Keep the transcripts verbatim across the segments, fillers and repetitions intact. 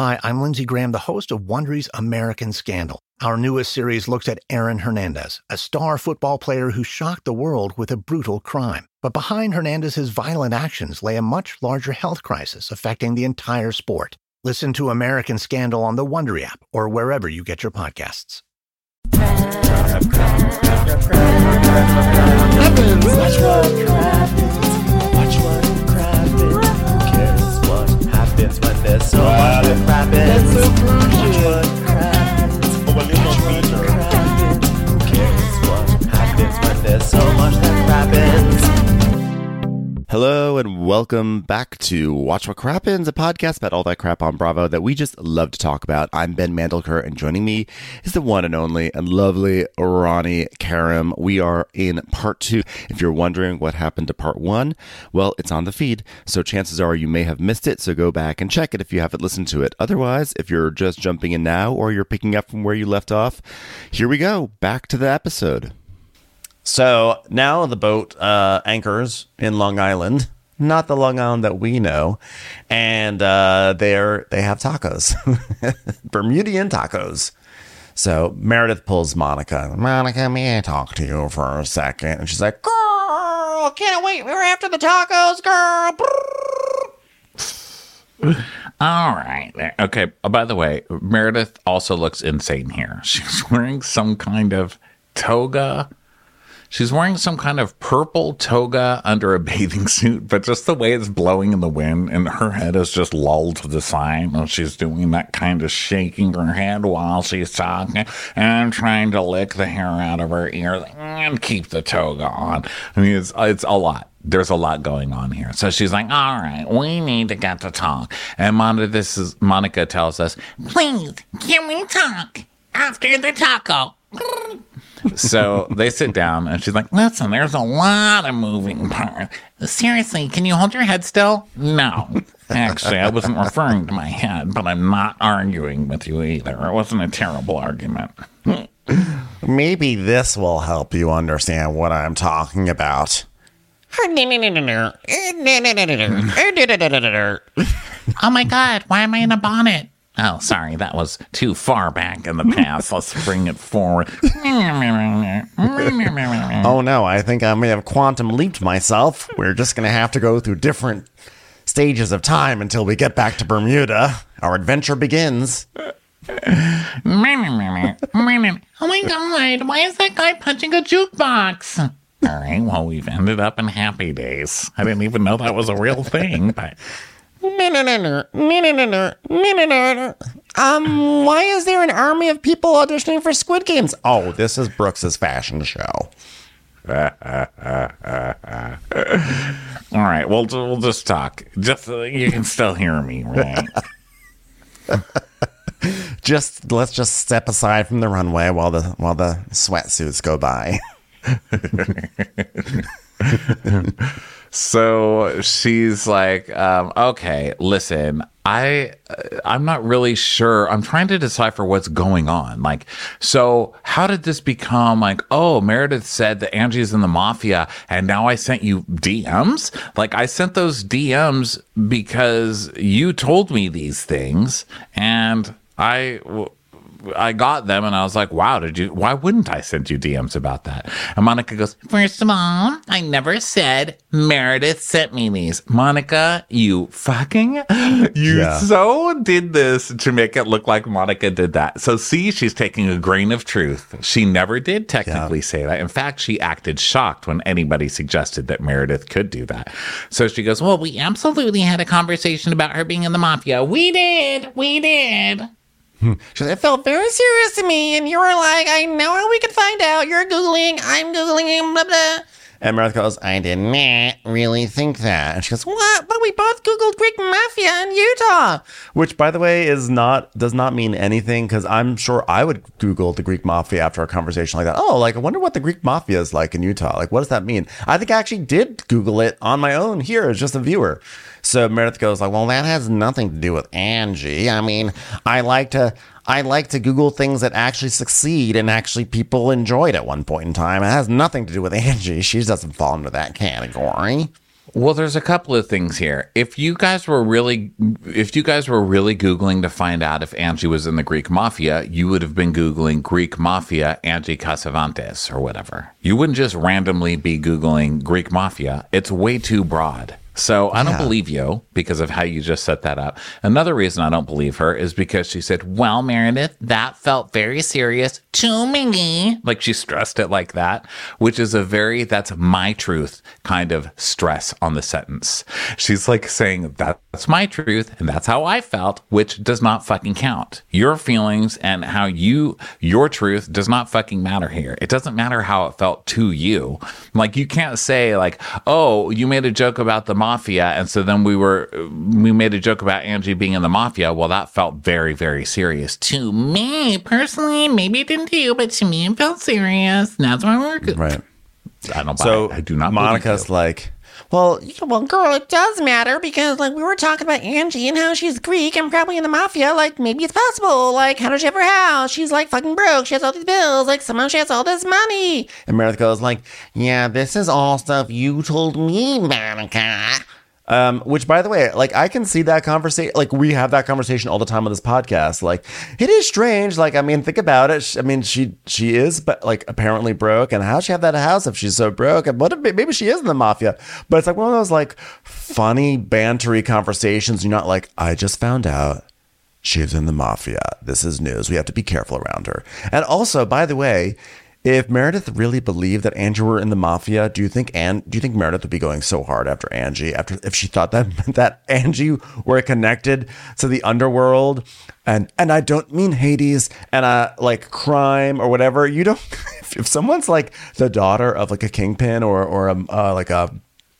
Hi, I'm Lindsey Graham, the host of Wondery's American Scandal. Our newest series looks at Aaron Hernandez, a star football player who shocked the world with a brutal crime. But behind Hernandez's violent actions lay a much larger health crisis affecting the entire sport. Listen to American Scandal on the Wondery app or wherever you get your podcasts. Happens. Watch what happens. Watch what happens. Who cares what happens when there's so much that happens? Watch what happens. Watch what happens. Who cares what happens when there's so much that happens? Hello and welcome back to Watch What Crappens, a podcast about all that crap on Bravo that we just love to talk about. I'm Ben Mandelker, and joining me is the one and only and lovely Ronnie Karam. We are in part two. If you're wondering what happened to part one, well, it's on the feed, so chances are you may have missed it, so go back and check it if you haven't listened to it. Otherwise, if you're just jumping in now or you're picking up from where you left off, here we go, back to the episode. So now the boat uh, anchors in Long Island, not the Long Island that we know, and uh, they're they have tacos, Bermudian tacos. So Meredith pulls Monica. Monica, may I talk to you for a second? And she's like, "Girl, can't wait. We're after the tacos, girl." All right. Okay. Oh, by the way, Meredith also looks insane here. She's wearing some kind of toga. She's wearing some kind of purple toga under a bathing suit, but just the way it's blowing in the wind and her head is just lulled to the side. And she's doing that kind of shaking her head while she's talking and trying to lick the hair out of her ears and keep the toga on. I mean, it's, it's a lot. There's a lot going on here. So she's like, all right, we need to get to talk. And Monica, this is, Monica tells us, please, can we talk after the taco? So they sit down and she's like, listen, there's a lot of moving parts. Seriously, can you hold your head still? No. Actually, I wasn't referring to my head, but I'm not arguing with you either. It wasn't a terrible argument. Maybe this will help you understand what I'm talking about. Oh my God, why am I in a bonnet? Oh, sorry, that was too far back in the past. Let's bring it forward. Oh no, I think I may have quantum leaped myself. We're just going to have to go through different stages of time until we get back to Bermuda. Our adventure begins. Oh my God, why is that guy punching a jukebox? All right, well, we've ended up in Happy Days. I didn't even know that was a real thing, but... Um, why is there an army of people auditioning for Squid Games? Oh, this is Brooks's fashion show. All right, well, we'll just talk. Just uh, you can still hear me, right? Just let's just step aside from the runway while the while the sweatsuits go by. So she's like, um, okay, listen, I, uh, I'm not really sure. I'm trying to decipher what's going on. Like, so how did this become like, oh, Meredith said that Angie's in the mafia and now I sent you D Ms? Like, I sent those D Ms because you told me these things and I... W- I got them and I was like, wow, did you, why wouldn't I send you D Ms about that? And Monica goes, first of all, I never said Meredith sent me these. Monica, you fucking, you yeah. so did this to make it look like Monica did that. So see, she's taking a grain of truth. She never did technically yeah. say that. In fact, she acted shocked when anybody suggested that Meredith could do that. So she goes, well, we absolutely had a conversation about her being in the mafia. We did. We did. She said, it felt very serious to me, and you were like, I know how we can find out. You're Googling, I'm Googling, blah, blah. And Meredith goes, I did not really think that. And she goes, what? But we both Googled Greek Mafia in Utah. Which, by the way, is not does not mean anything, because I'm sure I would Google the Greek Mafia after a conversation like that. Oh, like, I wonder what the Greek Mafia is like in Utah. Like, what does that mean? I think I actually did Google it on my own here as just a viewer. So Meredith goes like, well, that has nothing to do with Angie. I mean, I like to... I like to Google things that actually succeed and actually people enjoyed at one point in time. It has nothing to do with Angie. She doesn't fall into that category. Well, there's a couple of things here. If you guys were really, if you guys were really Googling to find out if Angie was in the Greek mafia, you would have been Googling Greek mafia Angie Casavantes or whatever. You wouldn't just randomly be Googling Greek mafia. It's way too broad. So I don't Yeah. believe you because of how you just set that up. Another reason I don't believe her is because she said, well, Meredith, that felt very serious to me. Like she stressed it like that, which is a very, that's my truth kind of stress on the sentence. She's like saying, that's my truth and that's how I felt, which does not fucking count. Your feelings and how you, your truth does not fucking matter here. It doesn't matter how it felt to you. Like you can't say like, oh, you made a joke about the mafia, and so then we were we made a joke about Angie being in the mafia. Well, that felt very, very serious to me personally. Maybe it didn't to you, but to me it felt serious. That's why we're good. Right. I don't buy So it. I do not. Monica's believe you. like, well, Well, girl, it does matter because, like, we were talking about Angie and how she's Greek and probably in the mafia. Like, maybe it's possible. Like, how does she have her house? She's, like, fucking broke. She has all these bills. Like, somehow she has all this money. and Meredith goes like, Yeah, this is all stuff you told me, Monica. Um, which, by the way, like I can see that conversation. Like we have that conversation all the time on this podcast. Like it is strange. Like I mean, think about it. Sh- I mean, she she is, but like apparently broke. And how she have that house if she's so broke? And what if maybe she is in the mafia? But it's like one of those like funny bantery conversations. You're not like, I just found out she's in the mafia. This is news. We have to be careful around her. And also, by the way, if Meredith really believed that Angie were in the mafia, do you think Anne, do you think Meredith would be going so hard after Angie after if she thought that that Angie were connected to the underworld and and I don't mean Hades and uh like crime or whatever. You don't if, if someone's like the daughter of like a kingpin or or a uh, like a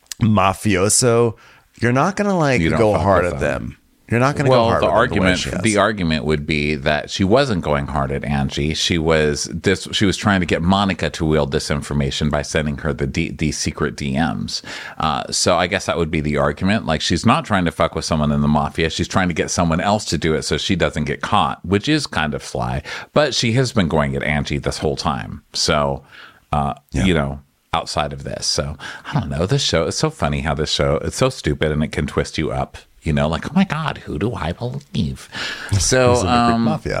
mafioso, you're not gonna like You don't go fuck hard with at them. them. You're not going to well, go hard the with them the way argument she has. the argument would be that she wasn't going hard at Angie. She was this. She was trying to get Monica to wield this information by sending her the D, these secret D Ms. Uh, so I guess that would be the argument. Like she's not trying to fuck with someone in the mafia. She's trying to get someone else to do it so she doesn't get caught, which is kind of sly. But she has been going at Angie this whole time. So uh, Yeah. you know. Outside of this, so I don't know. This show is so funny. How this show it's so stupid and it can twist you up. You know, like, oh my God, who do I believe? So, Who's in the Greek um, mafia.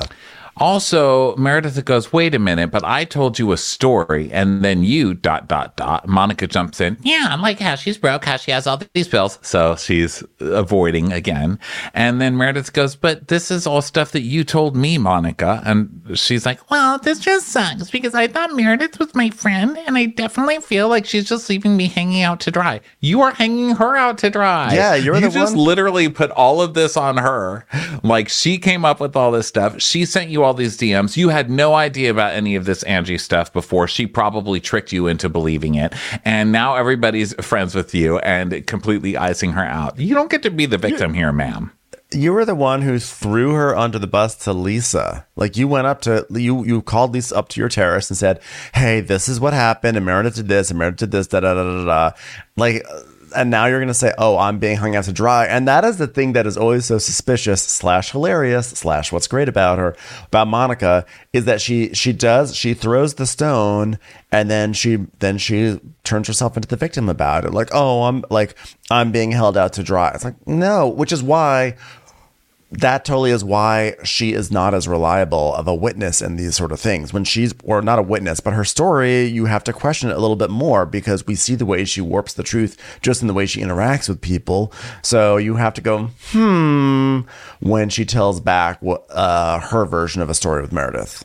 also, Meredith goes, wait a minute, but I told you a story. And then you, dot, dot, dot. Monica jumps in. Yeah, like how she's broke, how she has all these bills. So she's avoiding again. And then Meredith goes, but this is all stuff that you told me, Monica. And she's like, well, this just sucks because I thought Meredith was my friend. And I definitely feel like she's just leaving me hanging out to dry. You are hanging her out to dry. Yeah, you're you the just one- literally put all of this on her. Like she came up with all this stuff. She sent you all these D Ms. You had no idea about any of this Angie stuff before. She probably tricked you into believing it. And now everybody's friends with you and completely icing her out. You don't get to be the victim here, ma'am. You were the one who threw her under the bus to Lisa. Like you went up to you, you called Lisa up to your terrace and said, "Hey, this is what happened, and Meredith did this, and Meredith did this, da da da da da." Like, and now you're gonna say, "Oh, I'm being hung out to dry," and that is the thing that is always so suspicious slash hilarious slash what's great about her about Monica is that she she does she throws the stone and then she then she turns herself into the victim about it. Like, oh, I'm like I'm being held out to dry. It's like no, which is why. That totally is why she is not as reliable of a witness in these sort of things. When she's, or not a witness, but her story, you have to question it a little bit more because we see the way she warps the truth just in the way she interacts with people. So you have to go, hmm, when she tells back what uh, her version of a story with Meredith.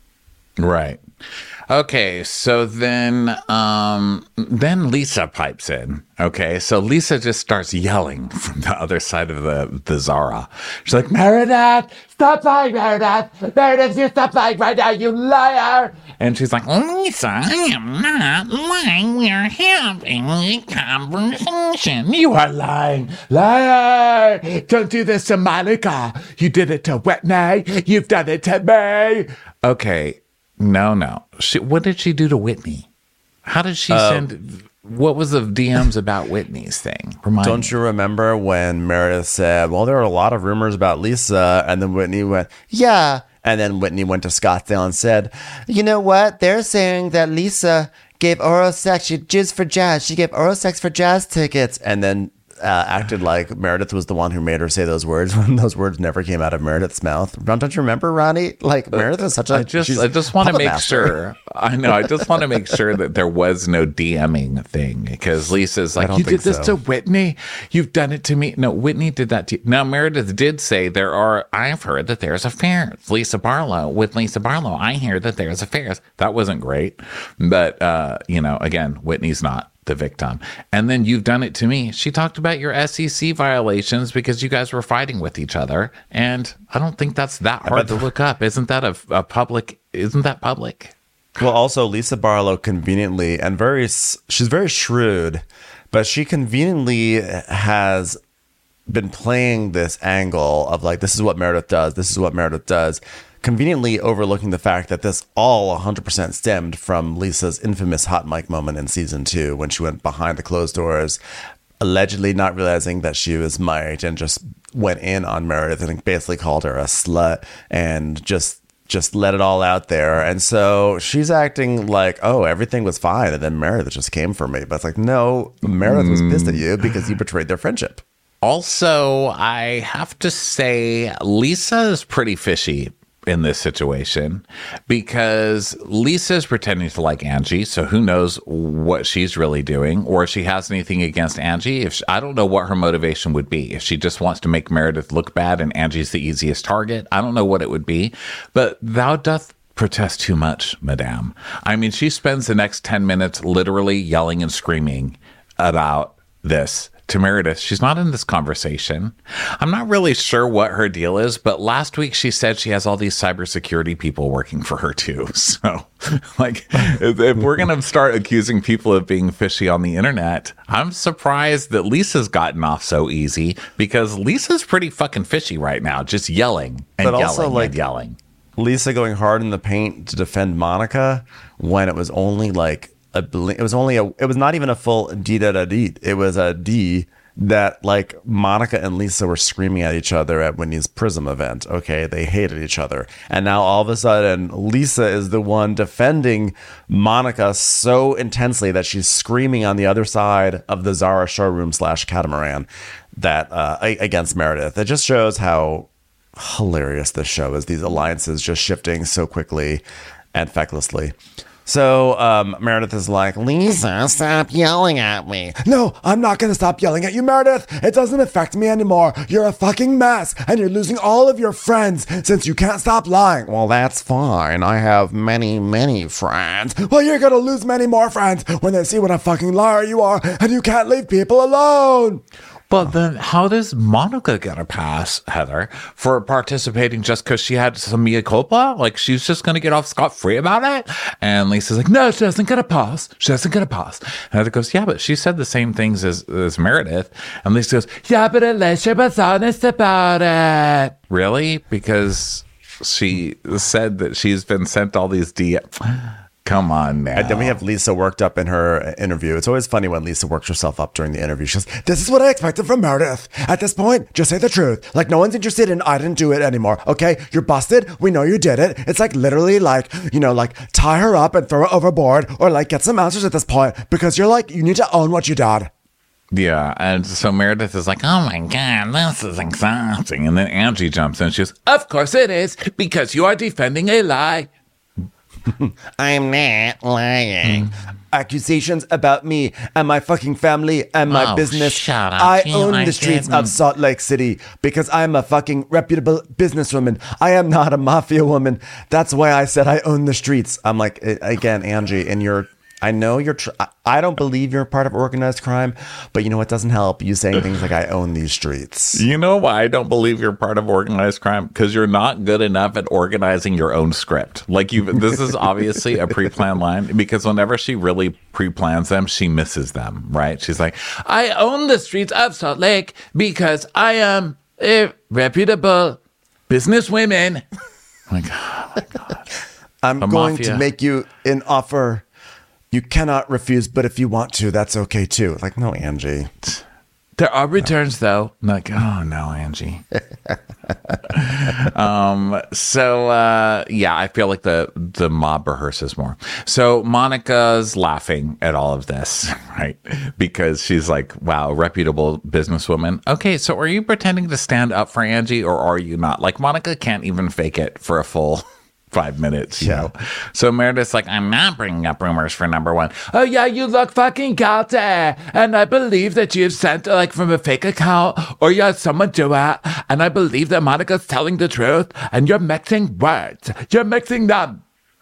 Right. Okay, so then um then Lisa pipes in. Okay, so Lisa just starts yelling from the other side of the, the Zara. She's like, Meredith, stop lying, Meredith. Meredith, you stop lying right now, you liar. And she's like, Lisa, I am not lying. We are having a conversation. You are lying. Liar. Don't do this to Monica. You did it to Whitney. You've done it to me. Okay. No, no. She, what did she do to Whitney? How did she uh, send? What was the D Ms about Whitney's thing? Remind Don't me. you remember when Meredith said, well, there are a lot of rumors about Lisa, and then Whitney went, yeah. And then Whitney went to Scottsdale and said, you know what? They're saying that Lisa gave oral sex. She jizzed for jazz. She gave oral sex for jazz tickets. And then uh, acted like Meredith was the one who made her say those words when those words never came out of Meredith's mouth. Ron, don't you remember, Ronnie? Like, Meredith is such a... I just, I just want to make master. sure. I know. I just want to make sure that there was no DMing thing, because Lisa's like, you did this so. to Whitney. You've done it to me. No, Whitney did that to you. Now, Meredith did say there are... I've heard that there's affairs. Lisa Barlow. With Lisa Barlow, I hear that there's affairs. That wasn't great. But, uh, you know, again, Whitney's not the victim. And then you've done it to me. She talked about your S E C violations because you guys were fighting with each other. And I don't think that's that hard to look up. Isn't that a, a public, isn't that public? Well, also Lisa Barlow conveniently and very, she's very shrewd, but she conveniently has been playing this angle of like, this is what Meredith does. This is what Meredith does. Conveniently overlooking the fact that this all one hundred percent stemmed from Lisa's infamous hot mic moment in season two when she went behind the closed doors, allegedly not realizing that she was mic'd, and just went in on Meredith and basically called her a slut and just just let it all out there. And so she's acting like, oh, everything was fine, and then Meredith just came for me. But it's like, no, Meredith was pissed at you because you betrayed their friendship. Also, I have to say, Lisa is pretty fishy in this situation, because Lisa's pretending to like Angie, so who knows what she's really doing, or if she has anything against Angie. If she, I don't know what her motivation would be. If she just wants to make Meredith look bad and Angie's the easiest target, I don't know what it would be. But thou doth protest too much, madame. I mean, she spends the next ten minutes literally yelling and screaming about this to Meredith. She's not in this conversation. I'm not really sure what her deal is, but last week she said she has all these cybersecurity people working for her too. So, like, if, if we're going to start accusing people of being fishy on the internet, I'm surprised that Lisa's gotten off so easy, because Lisa's pretty fucking fishy right now, just yelling and but yelling also, like, and yelling. Lisa going hard in the paint to defend Monica when it was only like A, it was only a, it was not even a full D da da D. It was a D that like Monica and Lisa were screaming at each other at Whitney's Prism event. Okay, they hated each other. And now all of a sudden, Lisa is the one defending Monica so intensely that she's screaming on the other side of the Zara showroom slash catamaran that uh, against Meredith. It just shows how hilarious this show is. These alliances just shifting so quickly and fecklessly. So um, Meredith is like, Lisa, stop yelling at me. No, I'm not going to stop yelling at you, Meredith. It doesn't affect me anymore. You're a fucking mess, and you're losing all of your friends since you can't stop lying. Well, that's fine. I have many, many friends. Well, you're going to lose many more friends when they see what a fucking liar you are, and you can't leave people alone. But then how does Monica get a pass, Heather, for participating just because she had some mea culpa? Like, she's just going to get off scot-free about it? And Lisa's like, no, she doesn't get a pass. She doesn't get a pass. And Heather goes, yeah, but she said the same things as, as Meredith. And Lisa goes, yeah, but at least she was honest about it. Really? Because she said that she's been sent all these D Ms. Come on now. And then we have Lisa worked up in her interview. It's always funny when Lisa works herself up during the interview. She goes, this is what I expected from Meredith. At this point, just say the truth. Like, no one's interested in I didn't do it anymore. Okay? You're busted. We know you did it. It's like literally like, you know, like tie her up and throw her overboard, or like get some answers at this point, because you're like, you need to own what you did. Yeah, and so Meredith is like, oh my God, this is exhausting. And then Angie jumps in. She goes, of course it is, because you are defending a lie. I'm not lying. Accusations about me and my fucking family and my oh, business. Shut up. I you own I the streets didn't. of Salt Lake City because I'm a fucking reputable businesswoman. I am not a mafia woman. That's why I said I own the streets. I'm like, again, Angie, and you're, I know you're, tr- I don't believe you're part of organized crime, but you know what doesn't help? You saying things like, I own these streets. You know why I don't believe you're part of organized crime? Because you're not good enough at organizing your own script. Like, you, this is obviously a pre-planned line, because whenever she really pre-plans them, she misses them, right? She's like, I own the streets of Salt Lake because I am a reputable businesswoman. Like, oh my God. I'm a going mafia. to make you an offer you cannot refuse, but if you want to, that's okay too. Like, no, Angie. There are returns, though. I'm like, oh, no, Angie. um. So, uh, yeah, I feel like the, the mob rehearses more. So Monica's laughing at all of this, right? Because she's like, wow, reputable businesswoman. Okay, so are you pretending to stand up for Angie or are you not? Like, Monica can't even fake it for a full five minutes, you know? So Meredith's like, I'm not bringing up rumors for number one. Oh, yeah, you look fucking guilty. And I believe that you've sent, like, from a fake account or you had someone do it. And I believe that Monica's telling the truth. And you're mixing words. You're mixing them.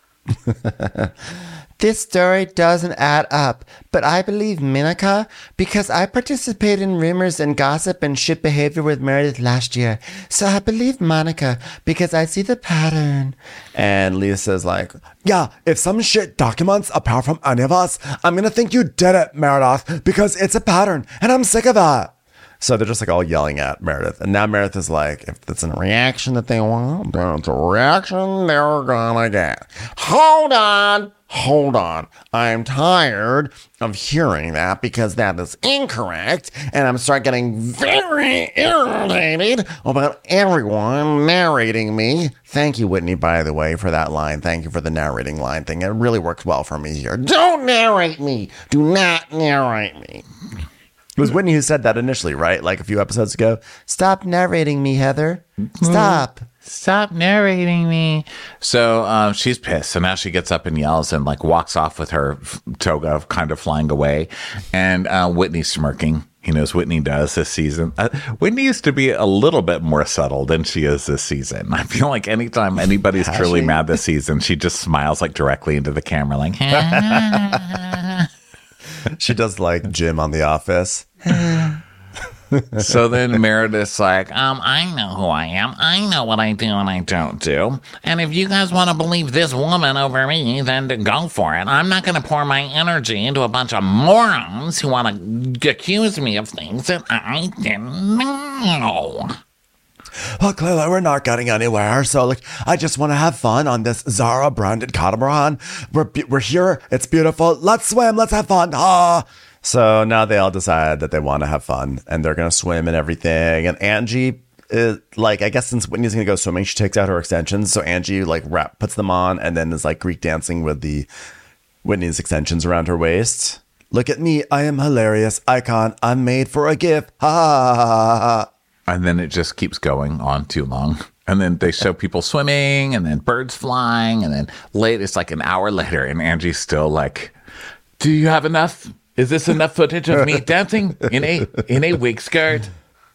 This story doesn't add up, but I believe Monica because I participated in rumors and gossip and shit behavior with Meredith last year. So I believe Monica because I see the pattern. And Lisa's like, yeah, if some shit documents apart from any of us, I'm going to think you did it, Meredith, because it's a pattern and I'm sick of that. So they're just like all yelling at Meredith. And now Meredith is like, if it's a reaction that they want, then it's a reaction they're gonna get. Hold on. Hold on. I'm tired of hearing that because that is incorrect. And I'm start getting very irritated about everyone narrating me. Thank you, Whitney, by the way, for that line. Thank you for the narrating line thing. It really works well for me here. Don't narrate me. Do not narrate me. It was Whitney who said that initially, right? Like a few episodes ago. Stop narrating me, Heather. Stop. Stop narrating me. So um, she's pissed. So now she gets up and yells and like walks off with her f- toga kind of flying away. And uh, Whitney's smirking. He knows Whitney does this season. Uh, Whitney used to be a little bit more subtle than she is this season. I feel like anytime anybody's Has truly she? mad this season, she just smiles like directly into the camera like, She does like Jim on The Office. So then Meredith's like, um, I know who I am. I know what I do and I don't do. And if you guys want to believe this woman over me, then to go for it. I'm not going to pour my energy into a bunch of morons who want to accuse me of things that I didn't know. Well, clearly we're not getting anywhere. So, like, I just want to have fun on this Zara branded catamaran. We're be- we're here. It's beautiful. Let's swim. Let's have fun. Ah. So now they all decide that they want to have fun and they're going to swim and everything. And Angie is like, I guess since Whitney's going to go swimming, she takes out her extensions. So Angie like wrap, puts them on and then is like Greek dancing with the Whitney's extensions around her waist. Look at me. I am hilarious. Icon. I'm made for a gift. Ha ha ha ha ha. And then it just keeps going on too long. And then they show people swimming and then birds flying. And then late, it's like an hour later and Angie's still like, do you have enough? Is this enough footage of me dancing in a in a wig skirt?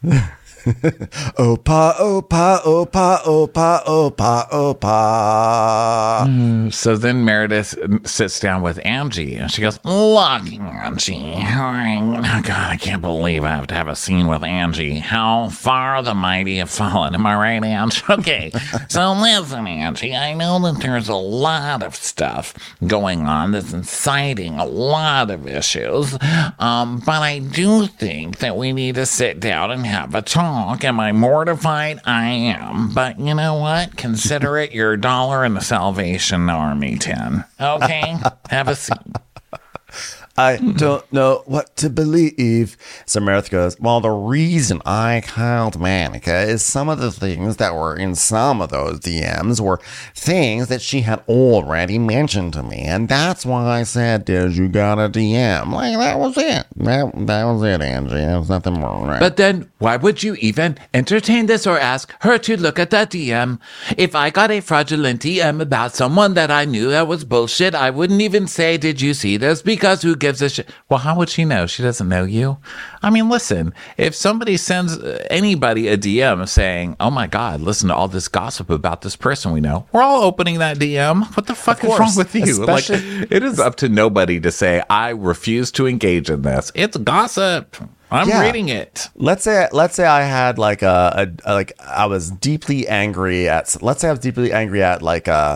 Opa, opa, opa, opa, opa, opa. Mm, so then Meredith sits down with Angie and she goes, look, Angie. Oh, God, I can't believe I have to have a scene with Angie. How far the mighty have fallen. Am I right, Angie? Okay. So listen, Angie, I know that there's a lot of stuff going on that's inciting a lot of issues. Um, but I do think that we need to sit down and have a talk. Am I mortified? I am. But you know what? Consider it your dollar in the Salvation Army tin. Okay? Have a seat. I don't know what to believe. So Meredith goes, well, the reason I called Monica is some of the things that were in some of those D Ms were things that she had already mentioned to me. And that's why I said, did you got a D M? Like, that was it. That, that was it, Angie. There was nothing wrong. Right? But then, why would you even entertain this or ask her to look at that D M? If I got a fraudulent D M about someone that I knew that was bullshit, I wouldn't even say, did you see this? Because who gives a shit? Well, how would she know? She doesn't know you. I mean, listen, if somebody sends anybody a D M saying, oh my God, listen to all this gossip about this person we know, we're all opening that D M. What the fuck is wrong with you? Like, it is up to nobody to say, I refuse to engage in this. It's gossip. I'm Yeah. reading it. Let's say, let's say I had like a, a, a like I was deeply angry at. Let's say I was deeply angry at like a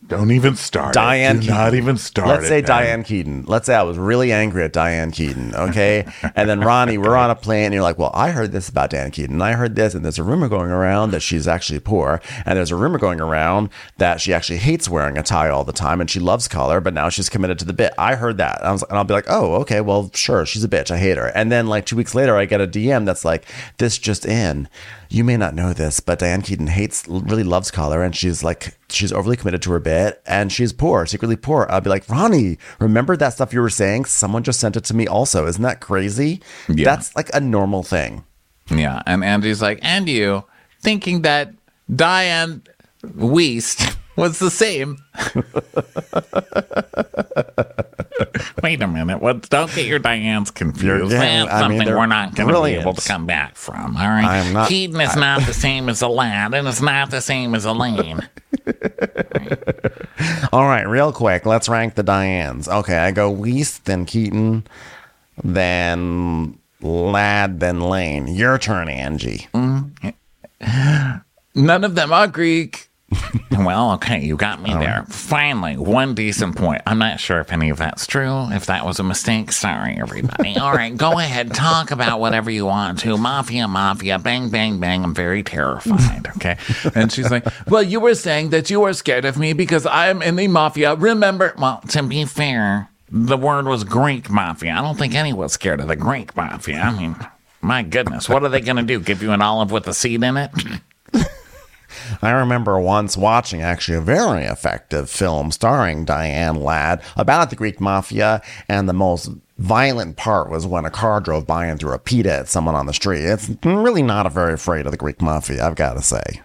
Don't even start Diane it. Do Keaton. not even start Let's it, say Ben. Diane Keaton. Let's say I was really angry at Diane Keaton, okay? And then, Ronnie, we're on a plane, and you're like, well, I heard this about Diane Keaton. I heard this, and there's a rumor going around that she's actually poor. And there's a rumor going around that she actually hates wearing a tie all the time, and she loves color, but now she's committed to the bit. I heard that. And, I was, and I'll be like, oh, okay, well, sure, she's a bitch. I hate her. And then, like, two weeks later, I get a D M that's like, this just in. You may not know this, but Diane Keaton hates, really loves color, and she's like, she's overly committed to her bit, and she's poor, secretly poor. I'll be like, Ronnie, remember that stuff you were saying? Someone just sent it to me also. Isn't that crazy? Yeah. That's like a normal thing. Yeah, and Andy's like, and you, thinking that Diane Weist was the same. Wait a minute. What? Don't get your Dianes confused. Yeah, That's I mean, something they're we're not going to be brilliant. able to come back from. All right. I'm not- Keaton is not the same as Alain, and it's not the same as Elaine. All right, real quick, let's rank the Dianes. Okay, I go Weist, then Keaton, then Ladd, then Lane. Your turn, Angie. None of them are Greek. Well, okay, you got me there. Finally, one decent point. I'm not sure if any of that's true. If that was a mistake, sorry, everybody. All right, go ahead, talk about whatever you want to. Mafia, mafia, bang, bang, bang. I'm very terrified, okay? And she's like, well, you were saying that you were scared of me because I am in the mafia. Remember, well, to be fair, the word was Greek mafia. I don't think anyone's scared of the Greek mafia. I mean, my goodness, what are they going to do? Give you an olive with a seed in it? I remember once watching actually a very effective film starring Diane Ladd about the Greek mafia, and the most violent part was when a car drove by and threw a pita at someone on the street. It's really not a very afraid of the Greek mafia, I've got to say.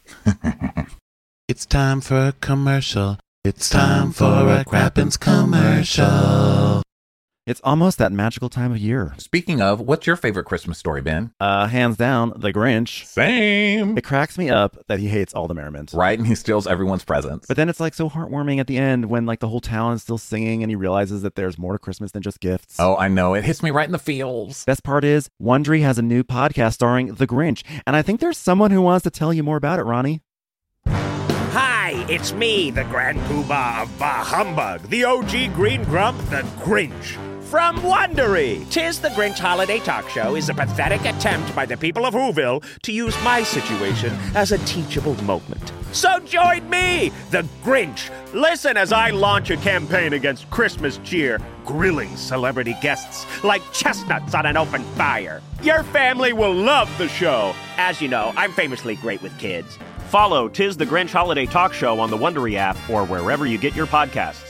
It's time for a commercial. It's time for a Crappens commercial. It's almost that magical time of year. Speaking of, what's your favorite Christmas story, Ben? Uh, hands down, The Grinch. Same. It cracks me up that he hates all the merriment. Right, and he steals everyone's presents. But then it's like so heartwarming at the end when like the whole town is still singing and he realizes that there's more to Christmas than just gifts. Oh, I know. It hits me right in the feels. Best part is, Wondery has a new podcast starring The Grinch, and I think there's someone who wants to tell you more about it, Ronnie. Hi, it's me, the Grand Poobah of Bah Humbug, the O G Green Grump, the Grinch. From Wondery, Tis the Grinch Holiday Talk Show is a pathetic attempt by the people of Whoville to use my situation as a teachable moment. So join me, the Grinch. Listen as I launch a campaign against Christmas cheer, grilling celebrity guests like chestnuts on an open fire. Your family will love the show. As you know, I'm famously great with kids. Follow Tis the Grinch Holiday Talk Show on the Wondery app or wherever you get your podcasts.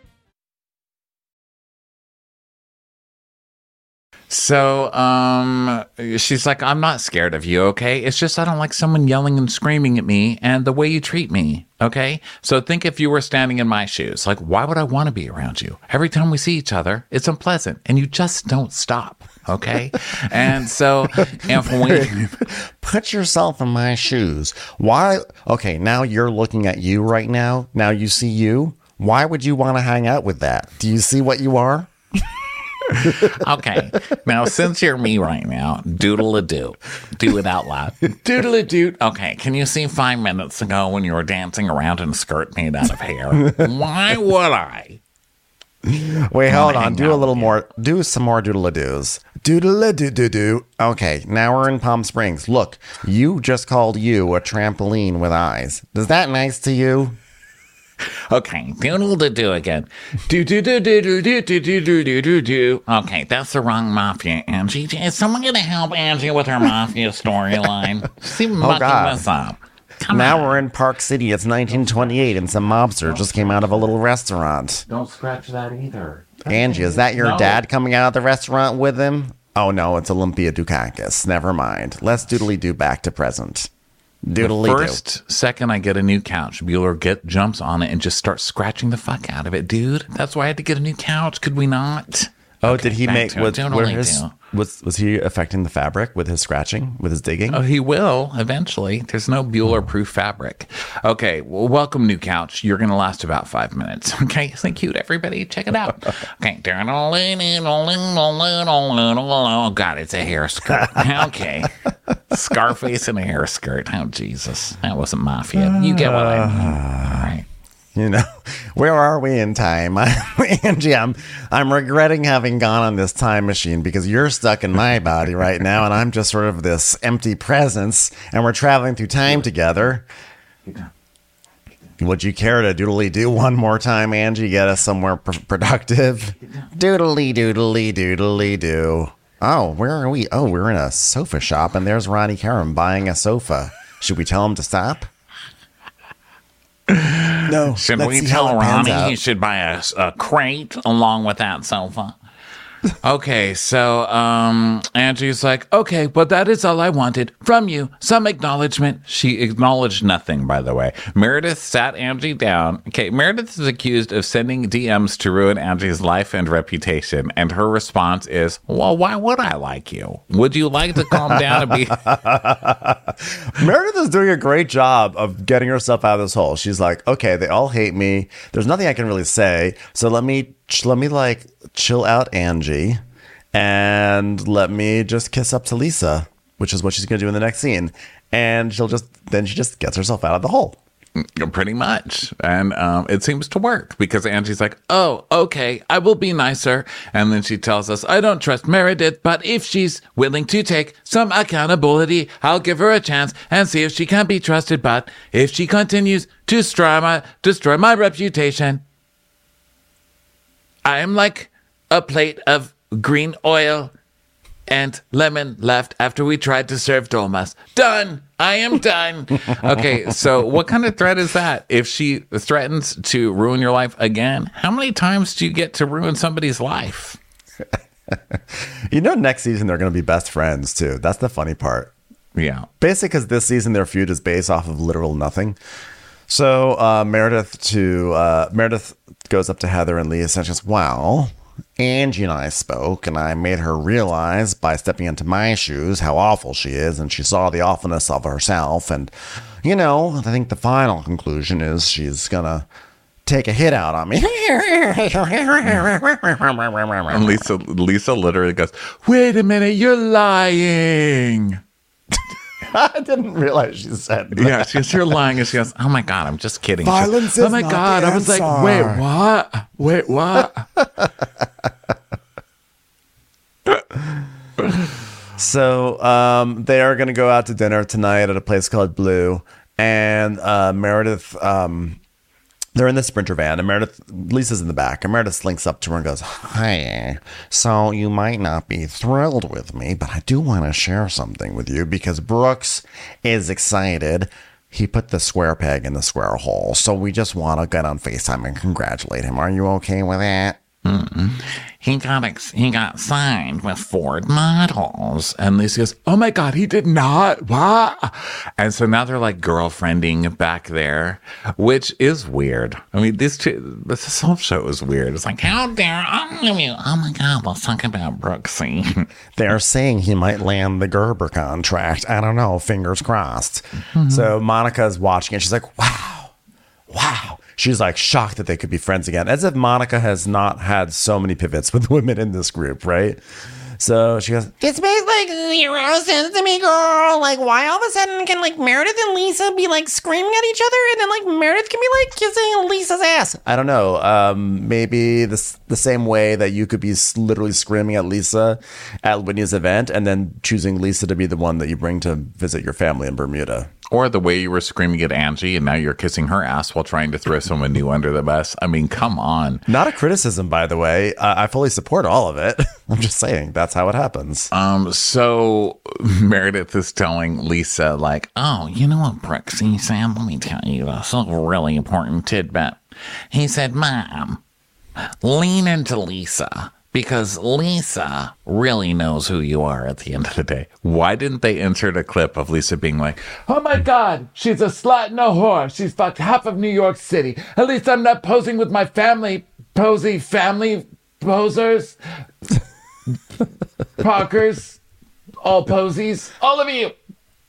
So, um, she's like, I'm not scared of you, okay? It's just I don't like someone yelling and screaming at me and the way you treat me, okay? So think if you were standing in my shoes. Like, why would I want to be around you? Every time we see each other, it's unpleasant, and you just don't stop, okay? And so, if we... Put yourself in my shoes. Why? Okay, now you're looking at you right now. Now you see you. Why would you want to hang out with that? Do you see what you are? Okay, now since you're me right now, doodle-a-doo. Do it out loud. Doodle-a-doo. Okay, can you see five minutes ago when you were dancing around in a skirt made out of hair? Why would I? Wait, hold hang on. Do out a little with you. more. Do some more doodle-a-doos. Doodle-a-doo-doo-doo. Okay, now we're in Palm Springs. Look, you just called you a trampoline with eyes. Is that nice to you? Okay, doodle-a-doo again. Do-do-do-do-do-do-do-do-do-do. Okay, that's the wrong mafia, Angie. Is someone going to help Angie with her mafia storyline? She's even mucking God. this up. Come Now on. we're in Park City. It's nineteen twenty-eight, and some mobster just came out of a little restaurant. Don't scratch that either. Angie, is that your No. dad coming out of the restaurant with him? Oh, no, it's Olympia Dukakis. Never mind. Let's doodly-do back to present. Doodly-do. First second I get a new couch, Bueller get jumps on it and just starts scratching the fuck out of it, dude. That's why I had to get a new couch. Could we not? Oh, Okay, did he back make to it. was, Don't were only his, do. was was he affecting the fabric with his scratching, with his digging? Oh, he will eventually. There's no Bueller-proof fabric. Okay, well, welcome, new couch. You're going to last about five minutes. Okay, isn't it cute, everybody? Check it out. Okay. Oh, God, it's a hair skirt. Okay. Scarface in a hair skirt. Oh, Jesus. That wasn't mafia. You get what I mean. All right. You know, where are we in time? Angie, I'm, I'm regretting having gone on this time machine because you're stuck in my body right now, and I'm just sort of this empty presence, and we're traveling through time together. Would you care to doodly do one more time, Angie? Get us somewhere pr- productive? Doodly doodly doodly do. Oh, where are we? Oh, we're in a sofa shop, and there's Ronnie Karam buying a sofa. Should we tell him to stop? No. Should let's we see how tell it pans Ronnie out. he should buy a, a crate along with that sofa? Okay, so um, Angie's like, okay, but that is all I wanted from you. Some acknowledgement. She acknowledged nothing, by the way. Meredith sat Angie down. Okay, Meredith is accused of sending D Ms to ruin Angie's life and reputation. And her response is, well, why would I like you? Would you like to calm down and be... Meredith is doing a great job of getting herself out of this hole. She's like, okay, they all hate me. There's nothing I can really say. So let me, let me like chill out Angie and let me just kiss up to Lisa, which is what she's going to do in the next scene. And she'll just, then she just gets herself out of the hole. Pretty much. And um, it seems to work because Angie's like, oh, okay, I will be nicer. And then she tells us, I don't trust Meredith, but if she's willing to take some accountability, I'll give her a chance and see if she can be trusted. But if she continues to destroy my, destroy my reputation, I am like a plate of green oil and lemon left after we tried to serve dolmas. Done. I am done. Okay, so what kind of threat is that? If she threatens to ruin your life again, how many times do you get to ruin somebody's life? You know, next season they're going to be best friends too. That's the funny part. Yeah. Basically, because this season their feud is based off of literal nothing. So uh, Meredith to uh, Meredith goes up to Heather and Lisa and she goes, wow. Angie and I spoke, and I made her realize by stepping into my shoes how awful she is, and she saw the awfulness of herself. And, you know, I think the final conclusion is she's gonna take a hit out on me. And Lisa, Lisa literally goes, wait a minute, you're lying. I didn't realize she said that. Yeah, she goes, you're lying. And she goes, oh my God, I'm just kidding. Violence She goes, is oh my not God. the I was like, answer. wait, what? Wait, what? So um, they are going to go out to dinner tonight at a place called Blue. And uh, Meredith, um, they're in the Sprinter van. And Meredith, Lisa's in the back. And Meredith slinks up to her and goes, hey, so you might not be thrilled with me, but I do want to share something with you because Brooks is excited. He put the square peg in the square hole. So we just want to get on FaceTime and congratulate him. Are you okay with that? Mm-mm. He got ex- he got signed with Ford Models. And Lisa goes, oh my God, he did not. What? And so now they're like girlfriending back there, which is weird. I mean, this, two, this whole show is weird. It's like, how dare I love you? Oh my God, let's talk about Brooksy. They're saying he might land the Gerber contract. I don't know. Fingers crossed. Mm-hmm. So Monica's watching it. She's like, wow, wow. She's like shocked that they could be friends again, as if Monica has not had so many pivots with women in this group, right? So she goes, This makes like zero sense to me, girl. Like, why all of a sudden can like Meredith and Lisa be like screaming at each other, and then like Meredith can be like kissing Lisa's ass? I don't know. Um, maybe this the same way that you could be literally screaming at Lisa at Whitney's event, and then choosing Lisa to be the one that you bring to visit your family in Bermuda. Or the way you were screaming at Angie and now you're kissing her ass while trying to throw someone new under the bus. I mean, come on. Not a criticism, by the way. Uh, I fully support all of it. I'm just saying that's how it happens. Um, so Meredith is telling Lisa, like, oh, you know what Brooksy said? Let me tell you this a really important tidbit. He said, Mom, lean into Lisa. Because Lisa really knows who you are at the end of the day. Why didn't they insert a clip of Lisa being like, oh my God, she's a slut and a whore. She's fucked half of New York City. At least I'm not posing with my family, posy family posers, Parkers, all posies, all of you.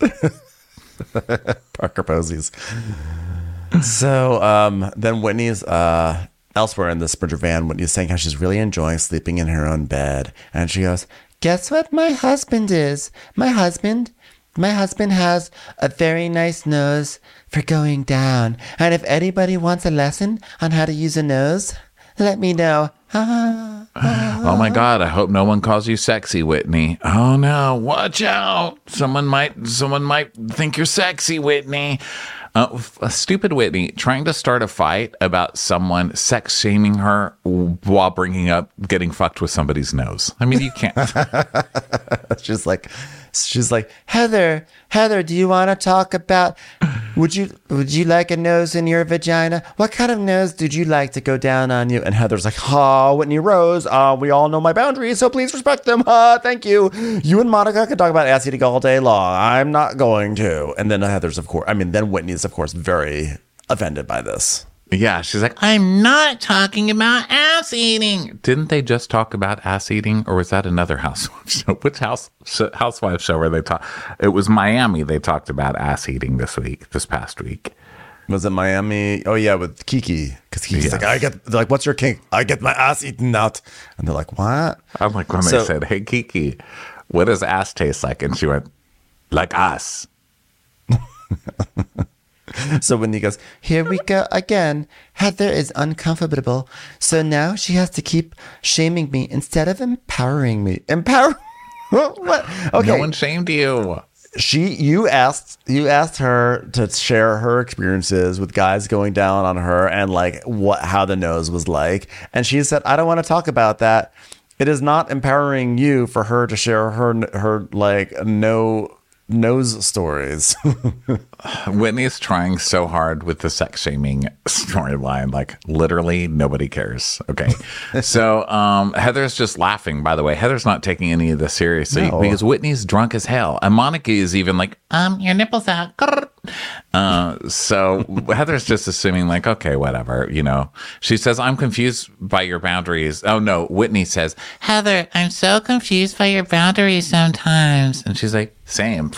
Parker posies. So um, then Whitney's... Uh, Elsewhere in the Sprinter van, Whitney's saying how she's really enjoying sleeping in her own bed. And she goes, guess what my husband is? My husband My husband has a very nice nose for going down. And if anybody wants a lesson on how to use a nose, let me know. Oh my God, I hope no one calls you sexy, Whitney. Oh no, watch out. Someone might someone might think you're sexy, Whitney. Uh, a stupid Whitney trying to start a fight about someone sex shaming her while bringing up getting fucked with somebody's nose. I mean, you can't. She's like, she's like, Heather, Heather, do you want to talk about? Would you would you like a nose in your vagina? What kind of nose did you like to go down on you? And Heather's like, oh, Whitney Rose, uh, we all know my boundaries, so please respect them. Uh, thank you. You and Monica can talk about ass eating all day long. I'm not going to. And then Heather's, of course, I mean, then Whitney's, of course, very offended by this. Yeah, she's like, I'm not talking about ass eating. Didn't they just talk about ass eating, or was that another housewife show? Which house housewife show were they talk? It was Miami. They talked about ass eating this week, this past week. Was it Miami? Oh yeah, with Kiki, because Kiki's Yes. like, I get, they're like, what's your kink? I get my ass eaten out, and they're like, what? I'm like, when So- they said, hey, Kiki, what does ass taste like? And she went, like us. So when he goes, here we go again. Heather is uncomfortable. So now she has to keep shaming me instead of empowering me. Empower? What? Okay. No one shamed you. She, you asked, you asked her to share her experiences with guys going down on her and like what, how the nose was like. And she said, I don't want to talk about that. It is not empowering you for her to share her, her like no nose stories. Whitney's trying so hard with the sex shaming storyline. Like, literally nobody cares. Okay. So um, Heather's just laughing, by the way. Heather's not taking any of this seriously No. because Whitney's drunk as hell. And Monica is even like, um, your nipples out. Uh, so Heather's just assuming, like, okay, whatever. You know, she says, I'm confused by your boundaries. Oh, no. Whitney says, Heather, I'm so confused by your boundaries sometimes. And she's like, same.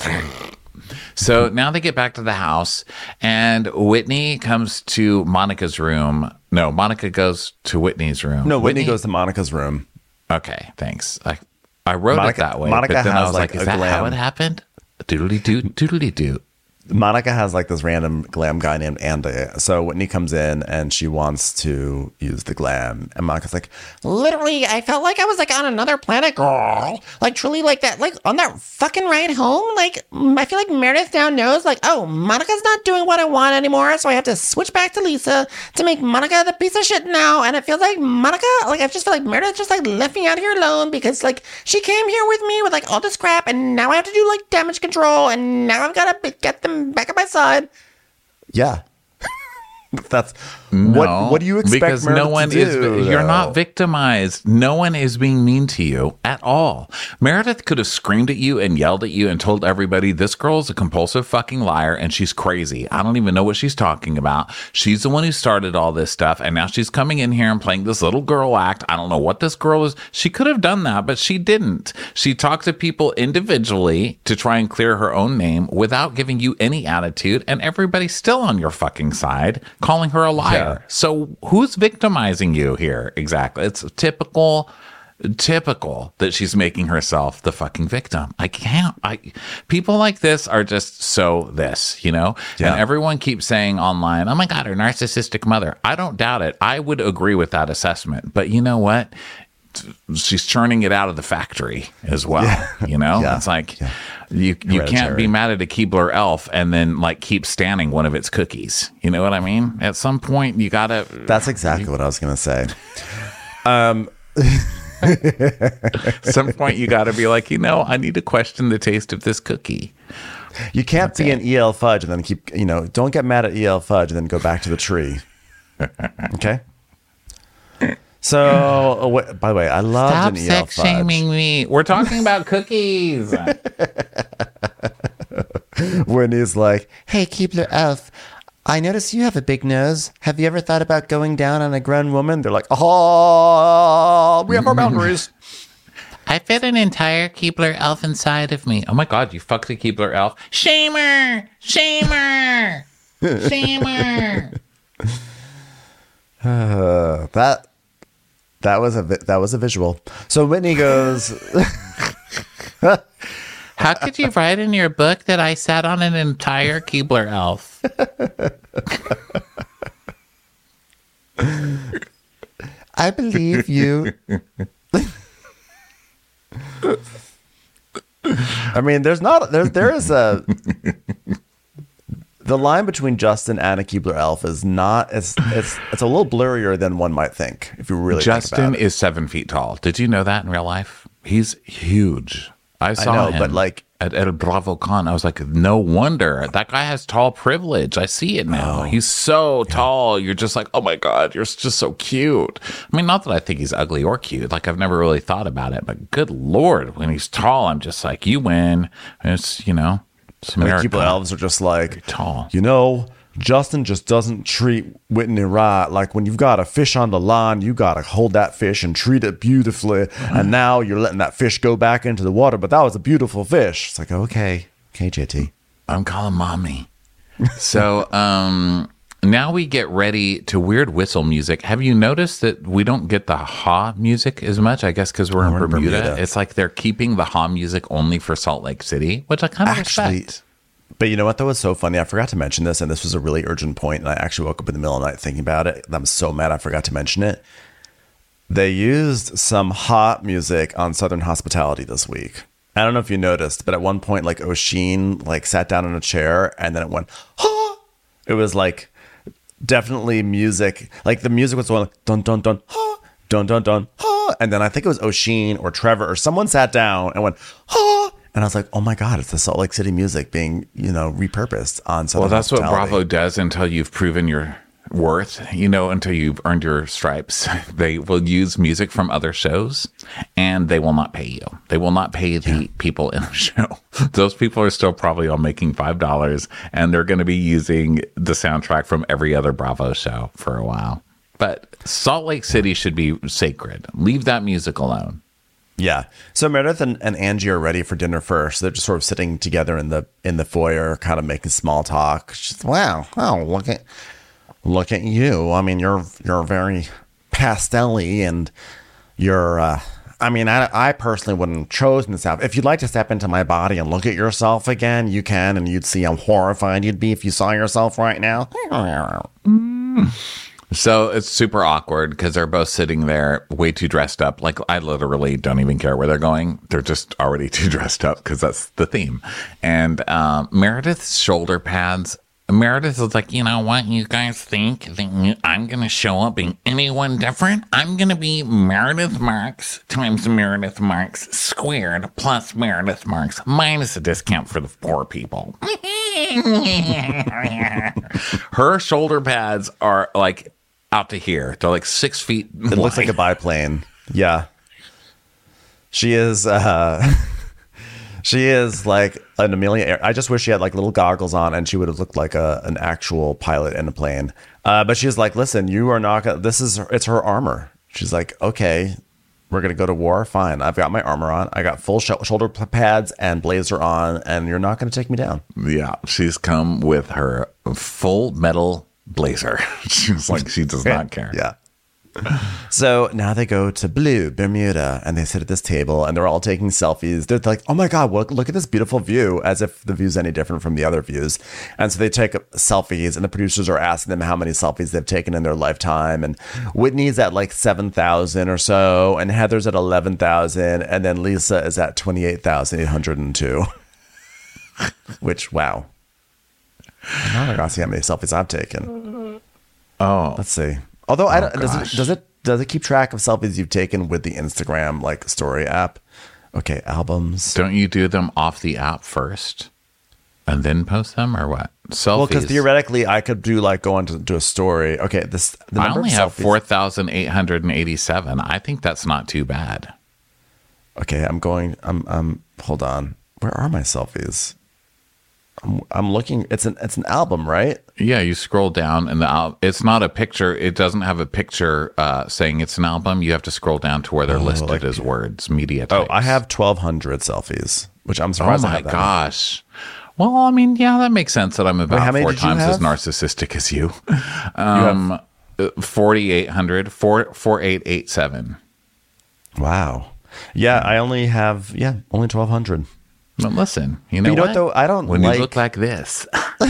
So now they get back to the house, and Whitney comes to Monica's room. No, Monica goes to Whitney's room. No, Whitney, goes to Monica's room. Okay, thanks. I I wrote Monica- it that way, Monica but then I has, was like, like, a is that how glam. it happened? Doodly doo, doodly doo. Monica has like this random glam guy named Andy. So Whitney comes in and she wants to use the glam. And Monica's like, Literally, I felt like I was like on another planet, girl. Like truly, like that, like on that fucking ride home. Like mm, I feel like Meredith now knows, like, oh, Monica's not doing what I want anymore, so I have to switch back to Lisa to make Monica the piece of shit now. And it feels like Monica, like I just feel like Meredith just like left me out here alone because like she came here with me with like all this crap, and now I have to do like damage control, and now I've got to get them back at my side. yeah. That's No, what. What do you expect? Because Meredith no one to is. do, You're though? not victimized. No one is being mean to you at all. Meredith could have screamed at you and yelled at you and told everybody this girl is a compulsive fucking liar and she's crazy. I don't even know what she's talking about. She's the one who started all this stuff, and now she's coming in here and playing this little girl act. I don't know what this girl is. She could have done that, but she didn't. She talked to people individually to try and clear her own name without giving you any attitude, and everybody's still on your fucking side, calling her a liar. Yeah. So who's victimizing you here exactly? It's typical, typical that she's making herself the fucking victim. I can't. I people like this are just so this, you know. Yeah. And everyone keeps saying online, "Oh my God, her narcissistic mother." I don't doubt it. I would agree with that assessment. But you know what? She's churning it out of the factory as well. Yeah. You know, Yeah. it's like you you can't Hereditary. be mad at a Keebler elf and then like keep standing one of its cookies. You know what I mean? At some point, you gotta. That's exactly what I was gonna say. At some point, you gotta be like, you know, I need to question the taste of this cookie. You can't be an E L fudge and then keep. You know, don't get mad at E L fudge and then go back to the tree. Okay. So, oh, wait, by the way, I loved Stop an E L sex fudge. shaming me. We're talking about cookies. When he's like, "Hey, Keebler Elf, I notice you have a big nose. Have you ever thought about going down on a grown woman?" They're like, "Oh, we have our boundaries." I fit an entire Keebler elf inside of me. Oh my God, you fucked a Keebler elf. Shamer! Shamer! Shamer! Uh, that that was a vi- that was a visual. So Whitney goes, How could you write in your book that I sat on an entire Keebler elf? I believe you. I mean, there's not there. There is a the line between Justin and a Keebler elf is not. It's it's it's a little blurrier than one might think. If you really Justin think about it. is seven feet tall. Did you know that in real life? He's huge. I saw I know, him but like at, at a BravoCon. I was like, no wonder that guy has tall privilege. I see it now. Oh, he's so yeah. tall. You're just like, oh my God, you're just so cute. I mean, not that I think he's ugly or cute. Like I've never really thought about it, but good Lord, when he's tall, I'm just like, you win. And it's, you know, it's America. Keebler elves are just like Very tall. You know, Justin just doesn't treat Whitney right. Like when you've got a fish on the line, you got to hold that fish and treat it beautifully. And now you're letting that fish go back into the water, but that was a beautiful fish. It's like, okay, okay, J T. I'm calling mommy. So um, now we get ready to weird whistle music. Have you noticed that we don't get the ha music as much? I guess because we're, we're in in Bermuda. Bermuda. It's like they're keeping the ha music only for Salt Lake City, which I kind of Actually, respect. But you know what, though, was so funny? I forgot to mention this, and this was a really urgent point, and I actually woke up in the middle of the night thinking about it. I'm so mad I forgot to mention it. They used some hot music on Southern Hospitality this week. I don't know if you noticed, but at one point, like, O'Sheen, like, sat down in a chair, and then it went, ha! It was, like, definitely music. Like, the music was going, like, dun, dun, dun, ha! Dun, dun, dun, ha! And then I think it was O'Sheen or Trevor or someone sat down and went, ha! And I was like, oh my God, it's the Salt Lake City music being, you know, repurposed on Southern Well, that's what Hospitality. Bravo does until you've proven your worth, you know, until you've earned your stripes. They will use music from other shows and they will not pay you. They will not pay the yeah. people in the show. Those people are still probably all making five dollars and they're going to be using the soundtrack from every other Bravo show for a while. But Salt Lake City should be sacred. Leave that music alone. Yeah. So Meredith and, and Angie are ready for dinner first. They're just sort of sitting together in the in the foyer, kind of making small talk. She's, wow, oh, look at look at you. I mean, you're you're very pastel-y and you're uh, I mean, I I personally wouldn't have chosen this outfit. If you'd like to step into my body and look at yourself again, you can, and you'd see how horrified you'd be if you saw yourself right now. Mm. So it's super awkward because they're both sitting there way too dressed up. Like I literally don't even care where they're going. They're just already too dressed up because that's the theme. And um, Meredith's shoulder pads. Meredith is like, you know what? You guys think that I'm going to show up being anyone different? I'm going to be Meredith Marks times Meredith Marks squared plus Meredith Marks minus a discount for the poor people. Her shoulder pads are like out to here. They're like six feet It looks like a biplane. Yeah. She is uh she is like an Amelia. I just wish she had like little goggles on and she would have looked like a an actual pilot in a plane. Uh but she's like, listen, you are not gonna, this is it's her armor. She's like, okay, we're gonna go to war. Fine. I've got my armor on. I got full sh- shoulder pads and blazer on, and you're not gonna take me down. Yeah, she's come with her full metal blazer. She's like, she does not care. Yeah. So now they go to Blue, Bermuda, and they sit at this table and they're all taking selfies. They're like, oh my God, look, look at this beautiful view, as if the view's any different from the other views. And so they take selfies and the producers are asking them how many selfies they've taken in their lifetime. And Whitney's at like seven thousand or so, and Heather's at eleven thousand, and then Lisa is at twenty-eight thousand eight hundred two. Which, wow. I gotta see how many selfies I've taken. Oh, Let's see. Although I don't, Oh, does gosh. it does it does it keep track of selfies you've taken with the Instagram like story app? Okay, albums. don't you do them off the app first and then post them, or what? Selfies. Well, because theoretically I could do like go into do a story. Okay, this the I number only of have selfies- four thousand eight hundred eighty-seven. I think that's not too bad. Okay, I'm going. I'm. I'm. Hold on. Where are my selfies? I'm. I'm looking. It's an. It's an album, right? Yeah, you scroll down and the al- it's not a picture. It doesn't have a picture uh, saying it's an album. You have to scroll down to where they're listed like- as words, media Oh, types. I have twelve hundred selfies, which I'm Oh surprised. I my have that gosh. Well, I mean, yeah, that makes sense that I'm about how many four did you times as have? narcissistic as you. Um, forty-eight hundred, four, four eight eight seven. many. Wow. Yeah, I only have. Yeah, only twelve hundred. But listen, you know, But you know what? what, though? I don't when like- you look like this.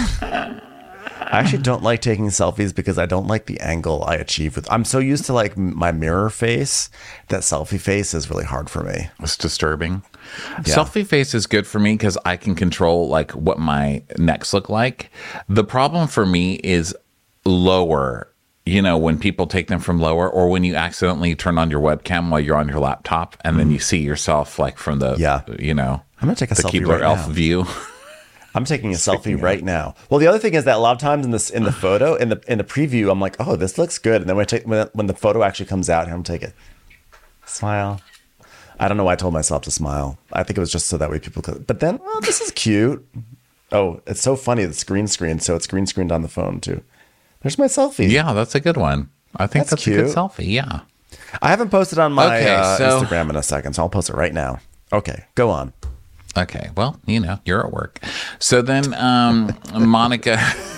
I actually don't like taking selfies because I don't like the angle I achieve with. I'm so used to like my mirror face that selfie face is really hard for me. It's disturbing. Yeah. Selfie face is good for me because I can control like what my necks look like. The problem for me is lower. You know, when people take them from lower, or when you accidentally turn on your webcam while you're on your laptop, and then you see yourself like from the, Yeah. you know, I'm gonna take a the selfie Keebler right Elf now. view. I'm taking a selfie right now. Well, the other thing is that a lot of times in this in the photo in the in the preview, I'm like, oh, this looks good, and then when I take when, when the photo actually comes out, here I'm take it. Smile. I don't know why I told myself to smile. I think it was just so that way people could. But then, oh, this is cute. Oh, it's so funny. The green screen, so it's green screened on the phone too. There's my selfie. Yeah, that's a good one. I think That's that's, a good cute. selfie. Yeah. I haven't posted on my Okay, uh, so- Instagram in a second, so I'll post it right now. Okay, go on. Okay. Well, you know, you're at work. So then, um, Monica.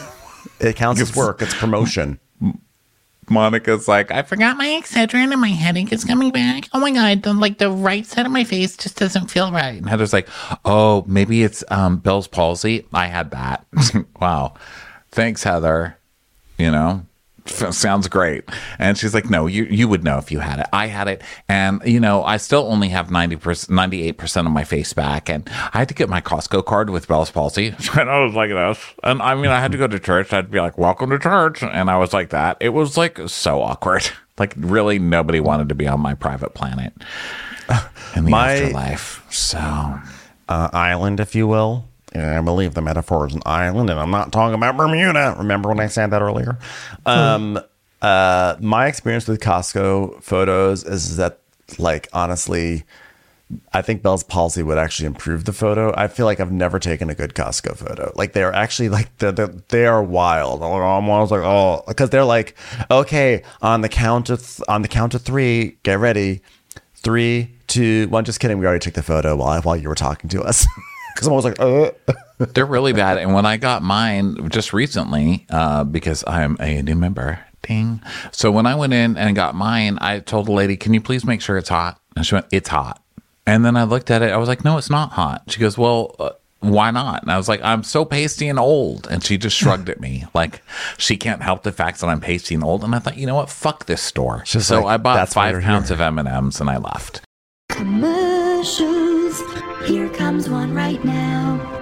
It counts as work. It's promotion. Monica's like, I Forgot my Excedrin and my headache is coming back. Oh my god, the, like the right side of my face just doesn't feel right. And Heather's like, oh, maybe it's um, Bell's palsy. I had that. Wow. Thanks, Heather. You know, f- sounds great. And she's like, no, you you would know if you had it. I had it. And, you know, I still only have ninety percent, ninety-eight percent of my face back. And I had to get my Costco card with Bell's palsy. And I was like this. And I mean, I had to go to church. I'd be like, welcome to church. And I was like that. It was like so awkward. Like really nobody wanted to be on my private planet in the My- afterlife. So... uh, island, if you will. And I believe the metaphor is an island, and I'm not talking about Bermuda. Remember when I said that earlier? Um, uh, my experience with Costco photos is that, like, honestly, I think Bell's palsy would actually improve the photo. I feel like I've never taken a good Costco photo. Like, they're actually, like, they're, they're, they are wild. I'm always like, oh, because they're like, okay, on the count of, th- on the count of three, get ready. Three, two, one. Just kidding. We already took the photo while, while you were talking to us. Because I'm always like, uh. They're really bad. And when I got mine just recently, uh, because I'm a new member, ding. So when I went in and got mine, I told the lady, can you please make sure it's hot? And she went, it's hot. And then I looked at it. I was like, no, it's not hot. She goes, well, uh, why not? And I was like, I'm so pasty and old. And she just shrugged at me. Like, she can't help the fact that I'm pasty and old. And I thought, you know what? Fuck this store. She's so like, I bought "That's why five you're pounds here." of M and M's and I left. Commercials. Here comes one right now.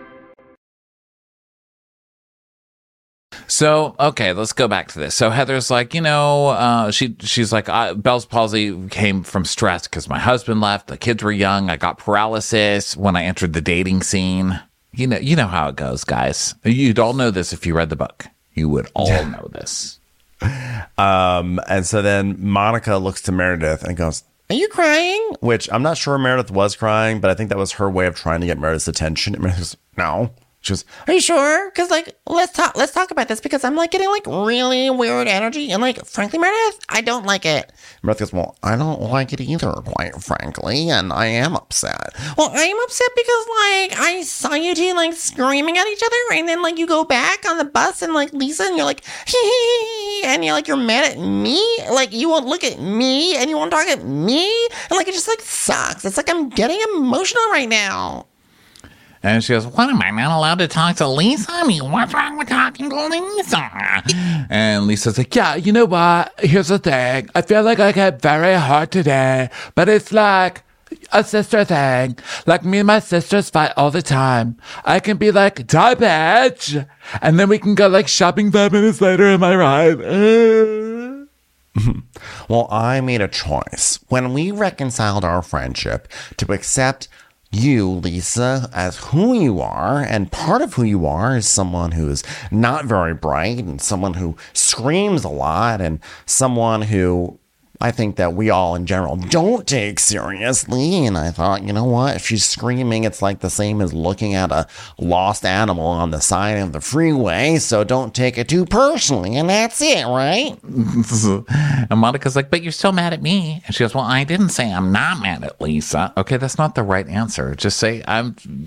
So, okay, let's go back to this. So Heather's like, you know, uh, she she's like, I, Bell's palsy came from stress because my husband left, the kids were young, I got paralysis when I entered the dating scene. You know, you know how it goes, guys. You'd all know this if you read the book. You would all know this. Um, and so then Monica looks to Meredith and goes, Are you crying? which I'm not sure Meredith was crying, but I think that was her way of trying to get Meredith's attention. And Meredith goes, no. She goes, Are you sure? Because like, let's talk. Let's talk about this because I'm like getting like really weird energy and like, frankly, Meredith, I don't like it. Meredith goes, well, I don't like it either, quite frankly, and I am upset. Well, I'm upset because like I saw you two like screaming at each other, and then like you go back on the bus and like Lisa, and you're like, hee hee hee, and you're like you're mad at me, like you won't look at me, and you won't talk at me, and like it just like sucks. It's like I'm getting emotional right now. And she goes, what, am I not allowed to talk to Lisa? I mean, what's wrong with talking to Lisa? And Lisa's like, yeah, you know what? Here's the thing. I feel like I get very hard today, but it's like a sister thing. Like me and my sisters fight all the time. I can be like, die, bitch. And then we can go like shopping five minutes later. Am I right? Well, I made a choice when we reconciled our friendship to accept you, Lisa, as who you are, and part of who you are is someone who is not very bright and someone who screams a lot and someone who I think that we all in general don't take seriously. And I thought, you know what? If she's screaming, it's like the same as looking at a lost animal on the side of the freeway. So don't take it too personally. And that's it, right? And Monica's like, but you're still mad at me. And she goes, well, I didn't say I'm not mad at Lisa. Okay, that's not the right answer. Just say I'm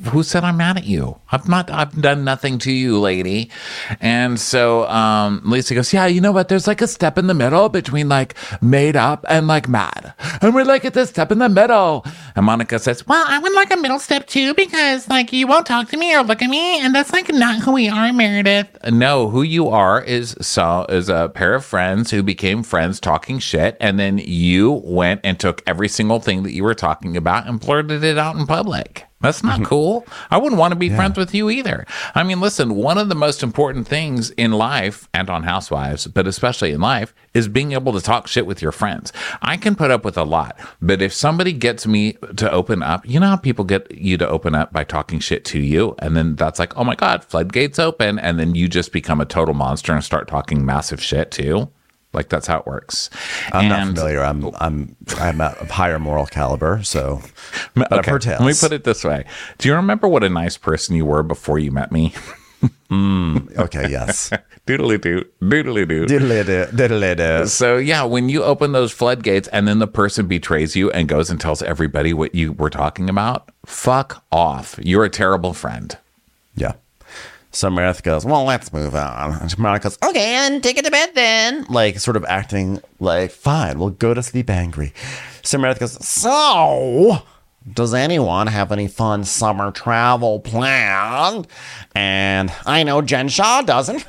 who said I'm mad at you? I've not, I've done nothing to you, lady. And so um, Lisa goes, yeah, you know what? There's like a step in the middle between like made up and like mad. And we're like at this step in the middle. And Monica says, Well, I would like a middle step too, because like you won't talk to me or look at me, and that's like not who we are, Meredith. no, who you are is so is a pair of friends who became friends talking shit, and then you went and took every single thing that you were talking about and blurted it out in public. That's not cool. I wouldn't want to be friends with you either. I mean, listen, one of the most important things in life and on Housewives, but especially in life, is being able to talk shit with your friends. I can put up with a lot, but if somebody gets me to open up, you know how people get you to open up by talking shit to you, and then that's like, oh my God, floodgates open, and then you just become a total monster and start talking massive shit too. Like, that's how it works. I'm And- not familiar. I'm I'm I'm of higher moral caliber, so but I've Okay, heard tales. let me put it this way. Do you remember what a nice person you were before you met me? Okay, yes. Doodly doo, doodly doo. Diddly-do, diddly-do. So yeah, when you open those floodgates and then the person betrays you and goes and tells everybody what you were talking about, fuck off. You're a terrible friend. Yeah. So Meredith goes, well, let's move on. And Monica goes, Okay, and take it to bed then. like sort of acting like, fine, we'll go to sleep angry. So Meredith goes, so does anyone have any fun summer travel planned? And I know Jen Shaw doesn't.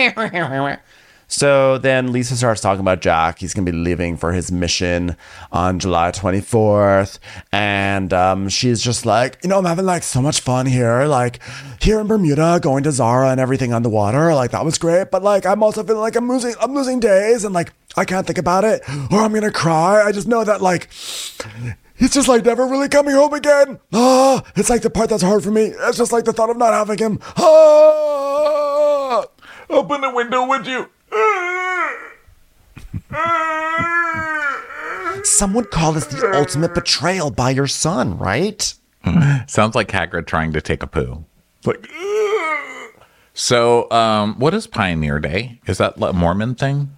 So then Lisa starts talking about Jack. He's going to be leaving for his mission on July twenty-fourth. And um, she's just like, you know, I'm having like so much fun here. Like here in Bermuda, going to Zara and everything on the water. Like that was great. But like, I'm also feeling like I'm losing, I'm losing days. And like, I can't think about it or I'm going to cry. I just know that like, he's just like never really coming home again. Ah, it's like the part that's hard for me. It's just like the thought of not having him. Ah, Open the window, would you? some would call this the ultimate betrayal by your son, right? Sounds like Hagrid trying to take a poo. Like, so, um, what is Pioneer Day? Is that a Mormon thing?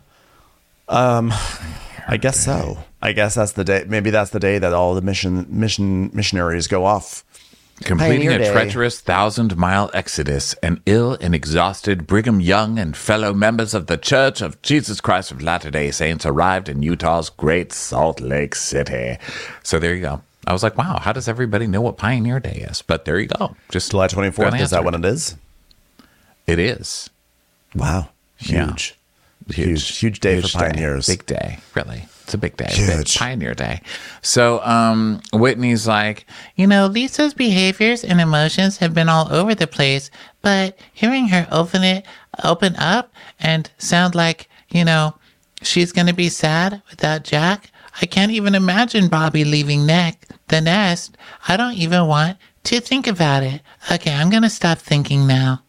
I guess so. I guess that's the day. Maybe that's the day that all the mission mission missionaries go off. Completing Pioneer a Day. treacherous thousand-mile exodus, an ill and exhausted Brigham Young and fellow members of the Church of Jesus Christ of Latter-day Saints arrived in Utah's Great Salt Lake City. So there you go. I was like, wow, how does everybody know what Pioneer Day is? But there you go. Just July twenty-fourth, got is that answered. when it is? It is. Wow. Yeah. Huge. Huge. Huge day for pioneers. Big day, really. It's a big day. Huge. Big Pioneer Day. So um, Whitney's like, You know, Lisa's behaviors and emotions have been all over the place, but hearing her open it, open up and sound like, you know, she's going to be sad without Jack. I can't even imagine Bobby leaving neck, the nest. I don't even want to think about it. Okay, I'm going to stop thinking now.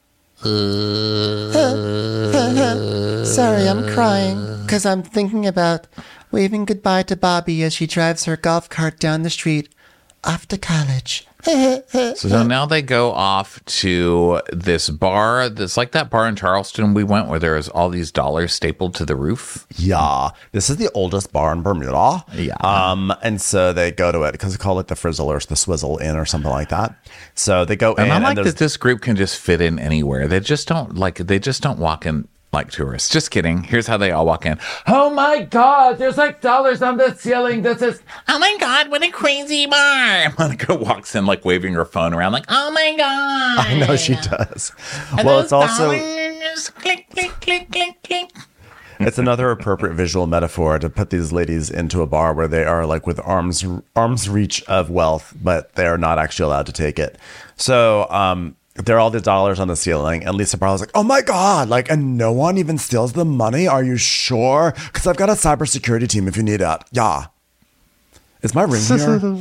Sorry, I'm crying because I'm thinking about waving goodbye to Bobby as she drives her golf cart down the street off to college. so now they go off to this bar. That's like that bar in Charleston we went where there was all these dollars stapled to the roof. Yeah. This is the oldest bar in Bermuda. Yeah. Um, and so they go to it because they call it the Frizzle or the Swizzle Inn or something like that. So they go And in I and like there's that this group can just fit in anywhere. They just don't like, they just don't walk in like tourists. Just kidding. Here's how they all walk in. Oh my God, there's like dollars on the ceiling. This is, Oh my God, what a crazy bar. Monica walks in like waving her phone around like, Oh my God. I know she does. Are Well, those it's also dollars? Click, click, click, click, click. it's another appropriate visual metaphor to put these ladies into a bar where they are like with arms arms reach of wealth, but they are not actually allowed to take it. So um, there are all the dollars on the ceiling, and Lisa Barlow's like, "Oh my God!" Like, and no one even steals the money. Are you sure? Because I've got a cybersecurity team if you need it. Yeah. Is my ring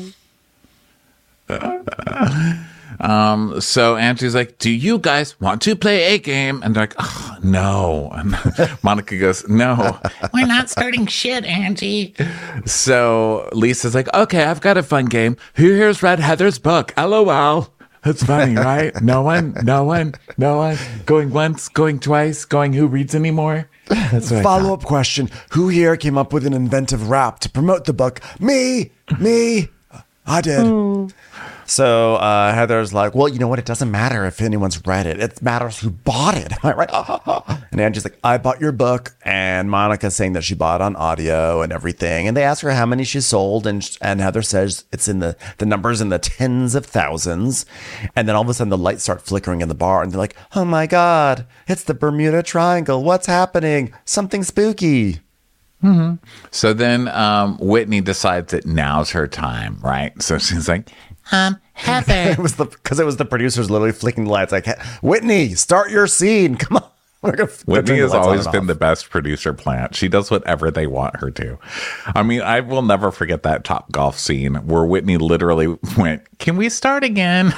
here? Um, so Angie's like, do you guys want to play a game? And they're like, oh, no. And Monica goes, no. We're not starting shit, Angie. So Lisa's like, okay, I've got a fun game. Who here's read Heather's book? LOL. That's funny, right? No one, no one, no one. Going once, going twice, going who reads anymore? That's what I Follow up question: who here came up with an inventive rap to promote the book? Me, me. I did. So uh, Heather's like, well, you know what? It doesn't matter if anyone's read it. It matters who bought it. Am I right? And Angie's like, I bought your book. And Monica's saying that she bought it on audio and everything. And they ask her how many she sold. And and Heather says it's in the, the numbers in the tens of thousands. And then all of a sudden the lights start flickering in the bar. And they're like, oh my God, it's the Bermuda Triangle. What's happening? Something spooky. Mm-hmm. So then um, Whitney decides that now's her time, right? So she's like, Um, Heather. It was the because it was the producers literally flicking the lights like, Whitney, start your scene. Come on. We're gonna, Whitney has always been off. the best producer plant. She does whatever they want her to. I mean, I will never forget that Top Golf scene where Whitney literally went, can we start again?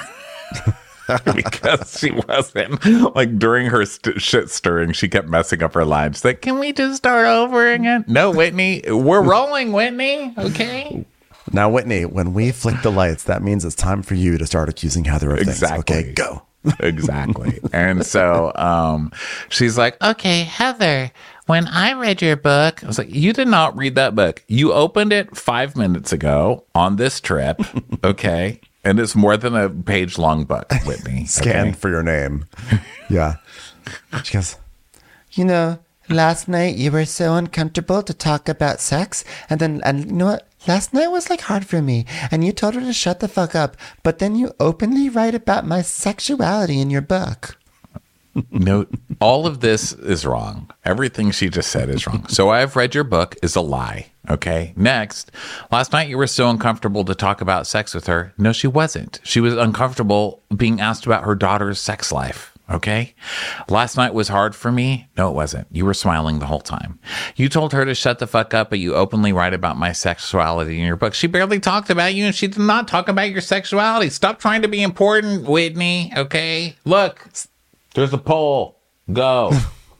Because she wasn't, like, during her st- shit stirring, she kept messing up her lines. She's like, can we just start over again? No, Whitney, we're rolling, Whitney. Okay. Now, Whitney, when we flick the lights, that means it's time for you to start accusing Heather of Exactly. things. Okay, go. Exactly. And so um, she's like, Okay, Heather, when I read your book, I was like, you did not read that book. You opened it five minutes ago on this trip. Okay. And it's more than a page long book, Whitney. Scan okay? for your name. Yeah. She goes, you know, last night you were so uncomfortable to talk about sex. And then, and you know what? Last night was like hard for me. And you told her to shut the fuck up. But then you openly write about my sexuality in your book. No, all of this is wrong. Everything she just said is wrong. So I've read your book is a lie. Okay. Next, last night you were so uncomfortable to talk about sex with her. No, she wasn't. She was uncomfortable being asked about her daughter's sex life. Okay. Last night was hard for me. No, it wasn't. You were smiling the whole time. You told her to shut the fuck up, but you openly write about my sexuality in your book. She barely talked about you and she did not talk about your sexuality. Stop trying to be important, Whitney. Okay. Look, there's a poll. Go.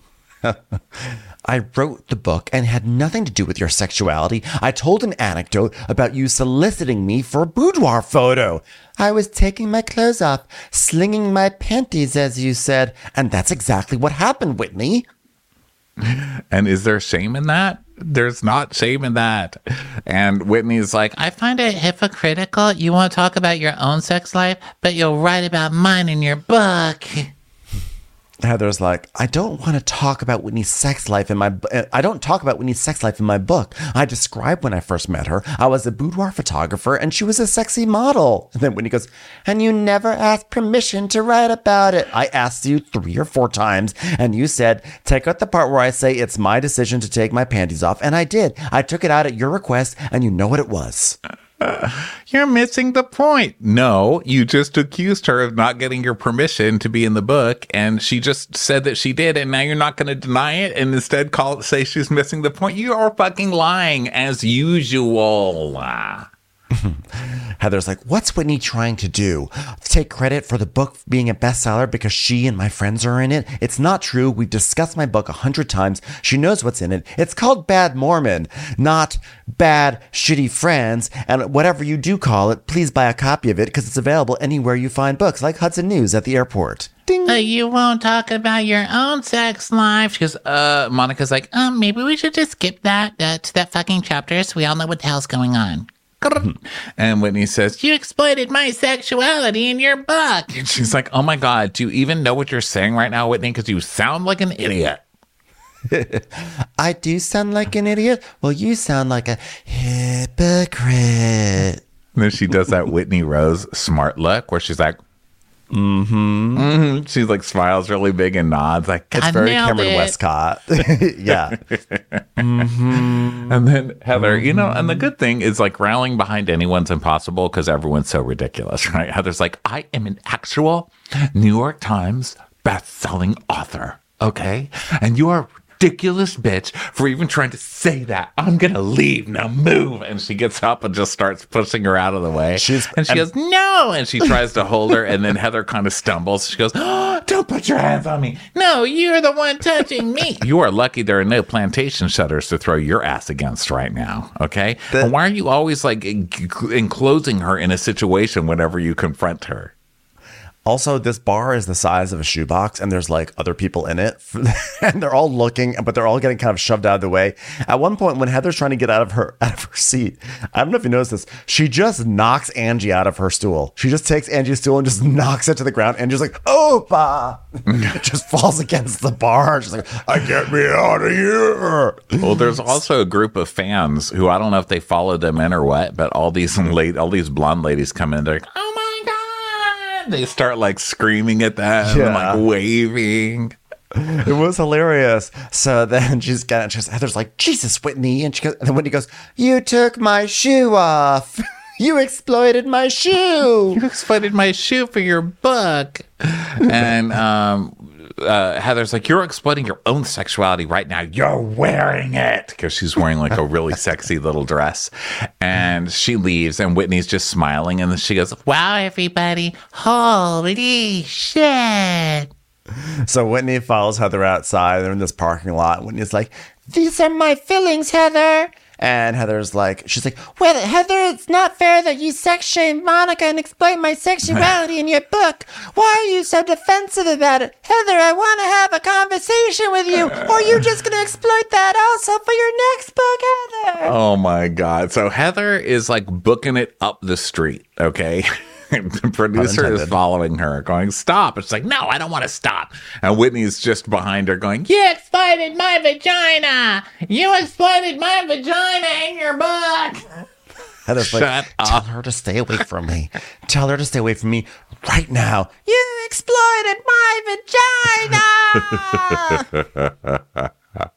I wrote the book and had nothing to do with your sexuality. I told an anecdote about you soliciting me for a boudoir photo. I was taking my clothes off, slinging my panties, as you said. And that's exactly what happened, Whitney. And is there shame in that? There's not shame in that. And Whitney's like, I find it hypocritical. You won't talk about your own sex life, but you'll write about mine in your book. Heather's like, I don't want to talk about Whitney's sex life in my. I don't talk about Whitney's sex life in my book. I described when I first met her. I was a boudoir photographer, and she was a sexy model. And then Whitney goes, and you never asked permission to write about it. I asked you three or four times, and you said, take out the part where I say it's my decision to take my panties off, and I did. I took it out at your request, and you know what it was. Uh, you're missing the point. No, you just accused her of not getting your permission to be in the book, and she just said that she did, and now you're not going to deny it and instead call it, say she's missing the point. You are fucking lying as usual. Heather's like, what's Whitney trying to do? Take credit for the book being a bestseller because she and my friends are in it? It's not true. We've discussed my book a hundred times. She knows what's in it. It's called Bad Mormon, not Bad Shitty Friends. And whatever you do call it, please buy a copy of it because it's available anywhere you find books, like Hudson News at the airport. Ding. Uh, you won't talk about your own sex life. She goes, uh, Monica's like, Um, maybe we should just skip that uh, to that fucking chapter so we all know what the hell's going on. and Whitney says, You exploited my sexuality in your book. and she's like, oh my God, do you even know what you're saying right now, Whitney? Because you sound like an idiot. I do sound like an idiot? Well, you sound like a hypocrite. And then she does that Whitney Rose smart look where she's like, Mm-hmm. mm-hmm. She's like smiles really big and nods like, It's I very nailed Cameron it. Westcott. Yeah. Mm-hmm. and then Heather, you know, and the good thing is like rallying behind anyone's impossible because everyone's so ridiculous, right? Heather's like, I am an actual New York Times best-selling author, okay? And you are a ridiculous bitch for even trying to say that. I'm gonna leave now, move. And she gets up and just starts pushing her out of the way. She's- and she and- goes, no. And she tries to hold her. And then Heather kind of stumbles. She goes, oh, don't put your hands on me. No, you're the one touching me. You are lucky there are no plantation shutters to throw your ass against right now. Okay. The- and why are you always like en- enclosing her in a situation whenever you confront her? Also, this bar is the size of a shoebox, and there's like other people in it, and they're all looking, but they're all getting kind of shoved out of the way. At one point, when Heather's trying to get out of her out of her seat, I don't know if you noticed this, she just knocks Angie out of her stool. She just takes Angie's stool and just knocks it to the ground. Angie's like, "Oh, pa!" Just falls against the bar. She's like, "I get me out of here." Well, there's also a group of fans who I don't know if they followed them in or what, but all these late, all these blonde ladies come in. They're like, "Oh my god!" They start like screaming at them, Yeah. and like waving. It was hilarious. So then she's got, she's, Heather's like, "Jesus, Whitney," and she goes, and then Whitney goes, "You took my shoe off. You exploited my shoe. You exploited my shoe for your book." And um, uh, Heather's like, "You're exploiting your own sexuality right now. You're wearing it," because she's wearing like a really sexy little dress. And she leaves, and Whitney's just smiling. And then she goes, "Wow, everybody. Holy shit." So Whitney follows Heather outside. They're in this parking lot. Whitney's like, "These are my feelings, Heather." And Heather's like, she's like, Well, Heather, it's not fair that you sex shame Monica and exploit my sexuality in your book. Why are you so defensive about it? Heather, I want to have a conversation with you. Or are you just going to exploit that also for your next book, Heather? Oh my God. So Heather is like booking it up the street, okay? The producer is Unintended. following her, going, "Stop." It's like, "No, I don't want to stop." And Whitney's just behind her going, "You exploited my vagina. You exploited my vagina in your book." Heather's Shut like, up. "Tell her to stay away from me. Tell her to stay away from me right now." You exploited my vagina.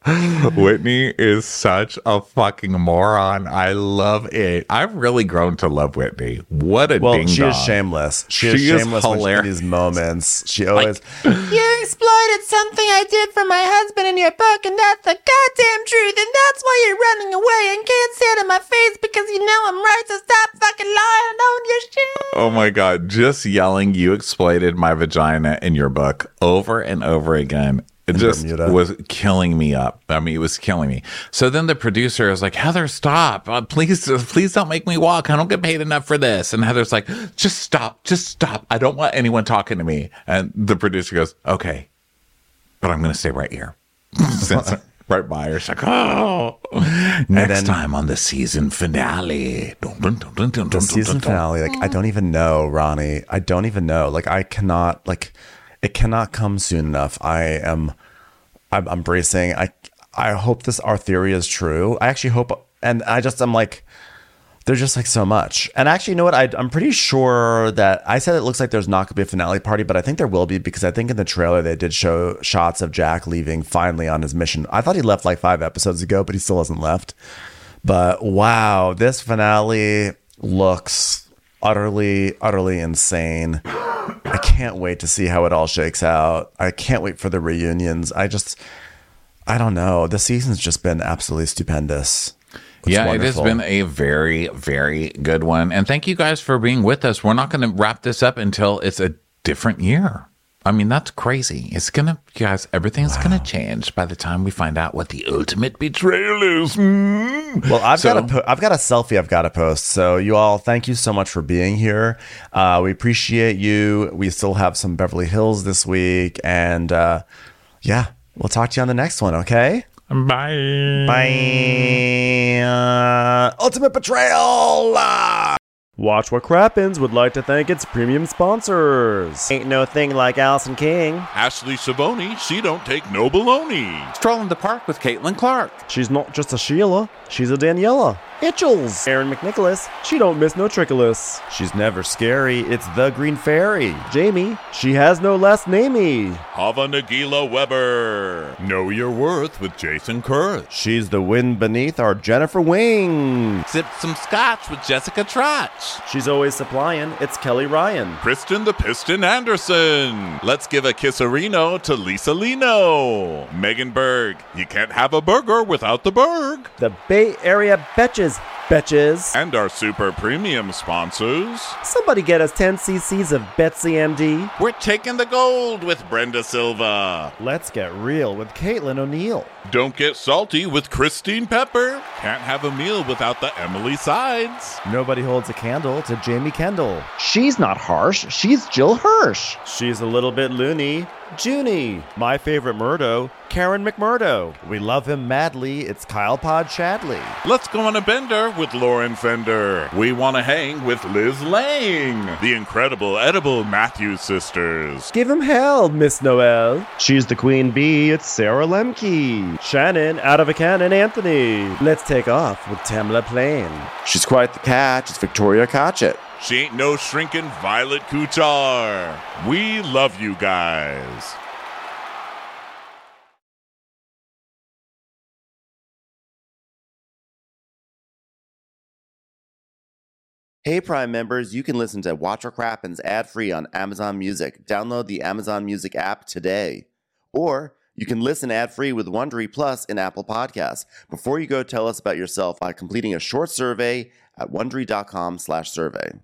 Whitney is such a fucking moron. I love it. I've really grown to love Whitney. What a Well, ding she is dong. shameless. She, She is is shameless when she, in hilarious. these moments. She always, You exploited something I did for my husband in your book, and that's the goddamn truth, and that's why you're running away and can't say it in my face because you know I'm right, so stop fucking lying on your shit. Oh my God. Just yelling, "You exploited my vagina" in your book over and over again. It In just Bermuda. was killing me up. I mean, it was killing me. So then the producer is like, "Heather, stop. Uh, please, please don't make me walk. I don't get paid enough for this." And Heather's like, "Just stop. Just stop. I don't want anyone talking to me." And the producer goes, "Okay, but I'm going to stay right here." Sits right by her. She's like, "Oh, next then- time on the season finale." Dun, dun, dun, dun, dun, the dun, season dun, dun. finale, like, I don't even know, Ronnie. I don't even know. Like, I cannot, like, it cannot come soon enough. I am, I'm, I'm bracing. I, I hope this, our theory is true. I actually hope, and I just, I'm like, there's just like so much. And actually, you know what? I, I'm pretty sure that I said it looks like there's not going to be a finale party, but I think there will be because I think in the trailer they did show shots of Jack leaving finally on his mission. I thought he left like five episodes ago, but he still hasn't left. But wow, this finale looks utterly, utterly insane. I can't wait to see how it all shakes out. I can't wait for the reunions. I just, I don't know. The season's just been absolutely stupendous. It's yeah, wonderful. it has been a very, very good one. And thank you guys for being with us. We're not going to wrap this up until it's a different year. I mean, that's crazy. It's going to, guys, everything's going to change by the time we find out what the ultimate betrayal is. Mm. Well, I've So- got a po- I've got a selfie I've got to post. So you all, thank you so much for being here. Uh, we appreciate you. We still have some Beverly Hills this week, and uh, yeah, we'll talk to you on the next one. Okay. Bye. Bye. Uh, Ultimate Betrayal. Uh, Watch What Crappens would like to thank its premium sponsors. Ain't no thing like Allison King. Ashley Savoni, she don't take no baloney. Stroll in the park with Caitlin Clark. She's not just a Sheila, she's a Daniela. Hitchels. Aaron McNicholas, she don't miss no trickolas. She's never scary. It's the Green Fairy. Jamie, she has no last namey. Hava Nagila Weber. Know your worth with Jason Kurth. She's the wind beneath our Jennifer Wing. Sip some scotch with Jessica Trotch. She's always supplying, it's Kelly Ryan. Kristen the Piston Anderson. Let's give a kisserino to Lisa Lino. Megan Berg. You can't have a burger without the Berg. The Bay Area Betches, Betches. And our super premium sponsors. Somebody get us ten cc's of Betsy M D. We're taking the gold with Brenda Silva. Let's get real with Caitlin O'Neill. Don't get salty with Christine Pepper. Can't have a meal without the Emily Sides. Nobody holds a candle to Jamie Kendall. She's not harsh. She's Jill Hirsch. She's a little bit loony. Junie. My favorite Murdo, Karen McMurdo. We love him madly. It's Kyle Pod Shadley. Let's go on a bender with Lauren Fender. We want to hang with Liz Lang. The incredible edible Matthews sisters. Give him hell, Miss Noel. She's the queen bee. It's Sarah Lemke. Shannon, out of a cannon, Anthony. Let's take off with Tamla Plain. She's quite the catch. It's Victoria Cotchett. She ain't no shrinking Violet Kuchar. We love you guys. Hey, Prime members, you can listen to Watch What Crappens ad-free on Amazon Music. Download the Amazon Music app today. Or you can listen ad-free with Wondery Plus in Apple Podcasts. Before you go, tell us about yourself by completing a short survey at wondery.com slash survey.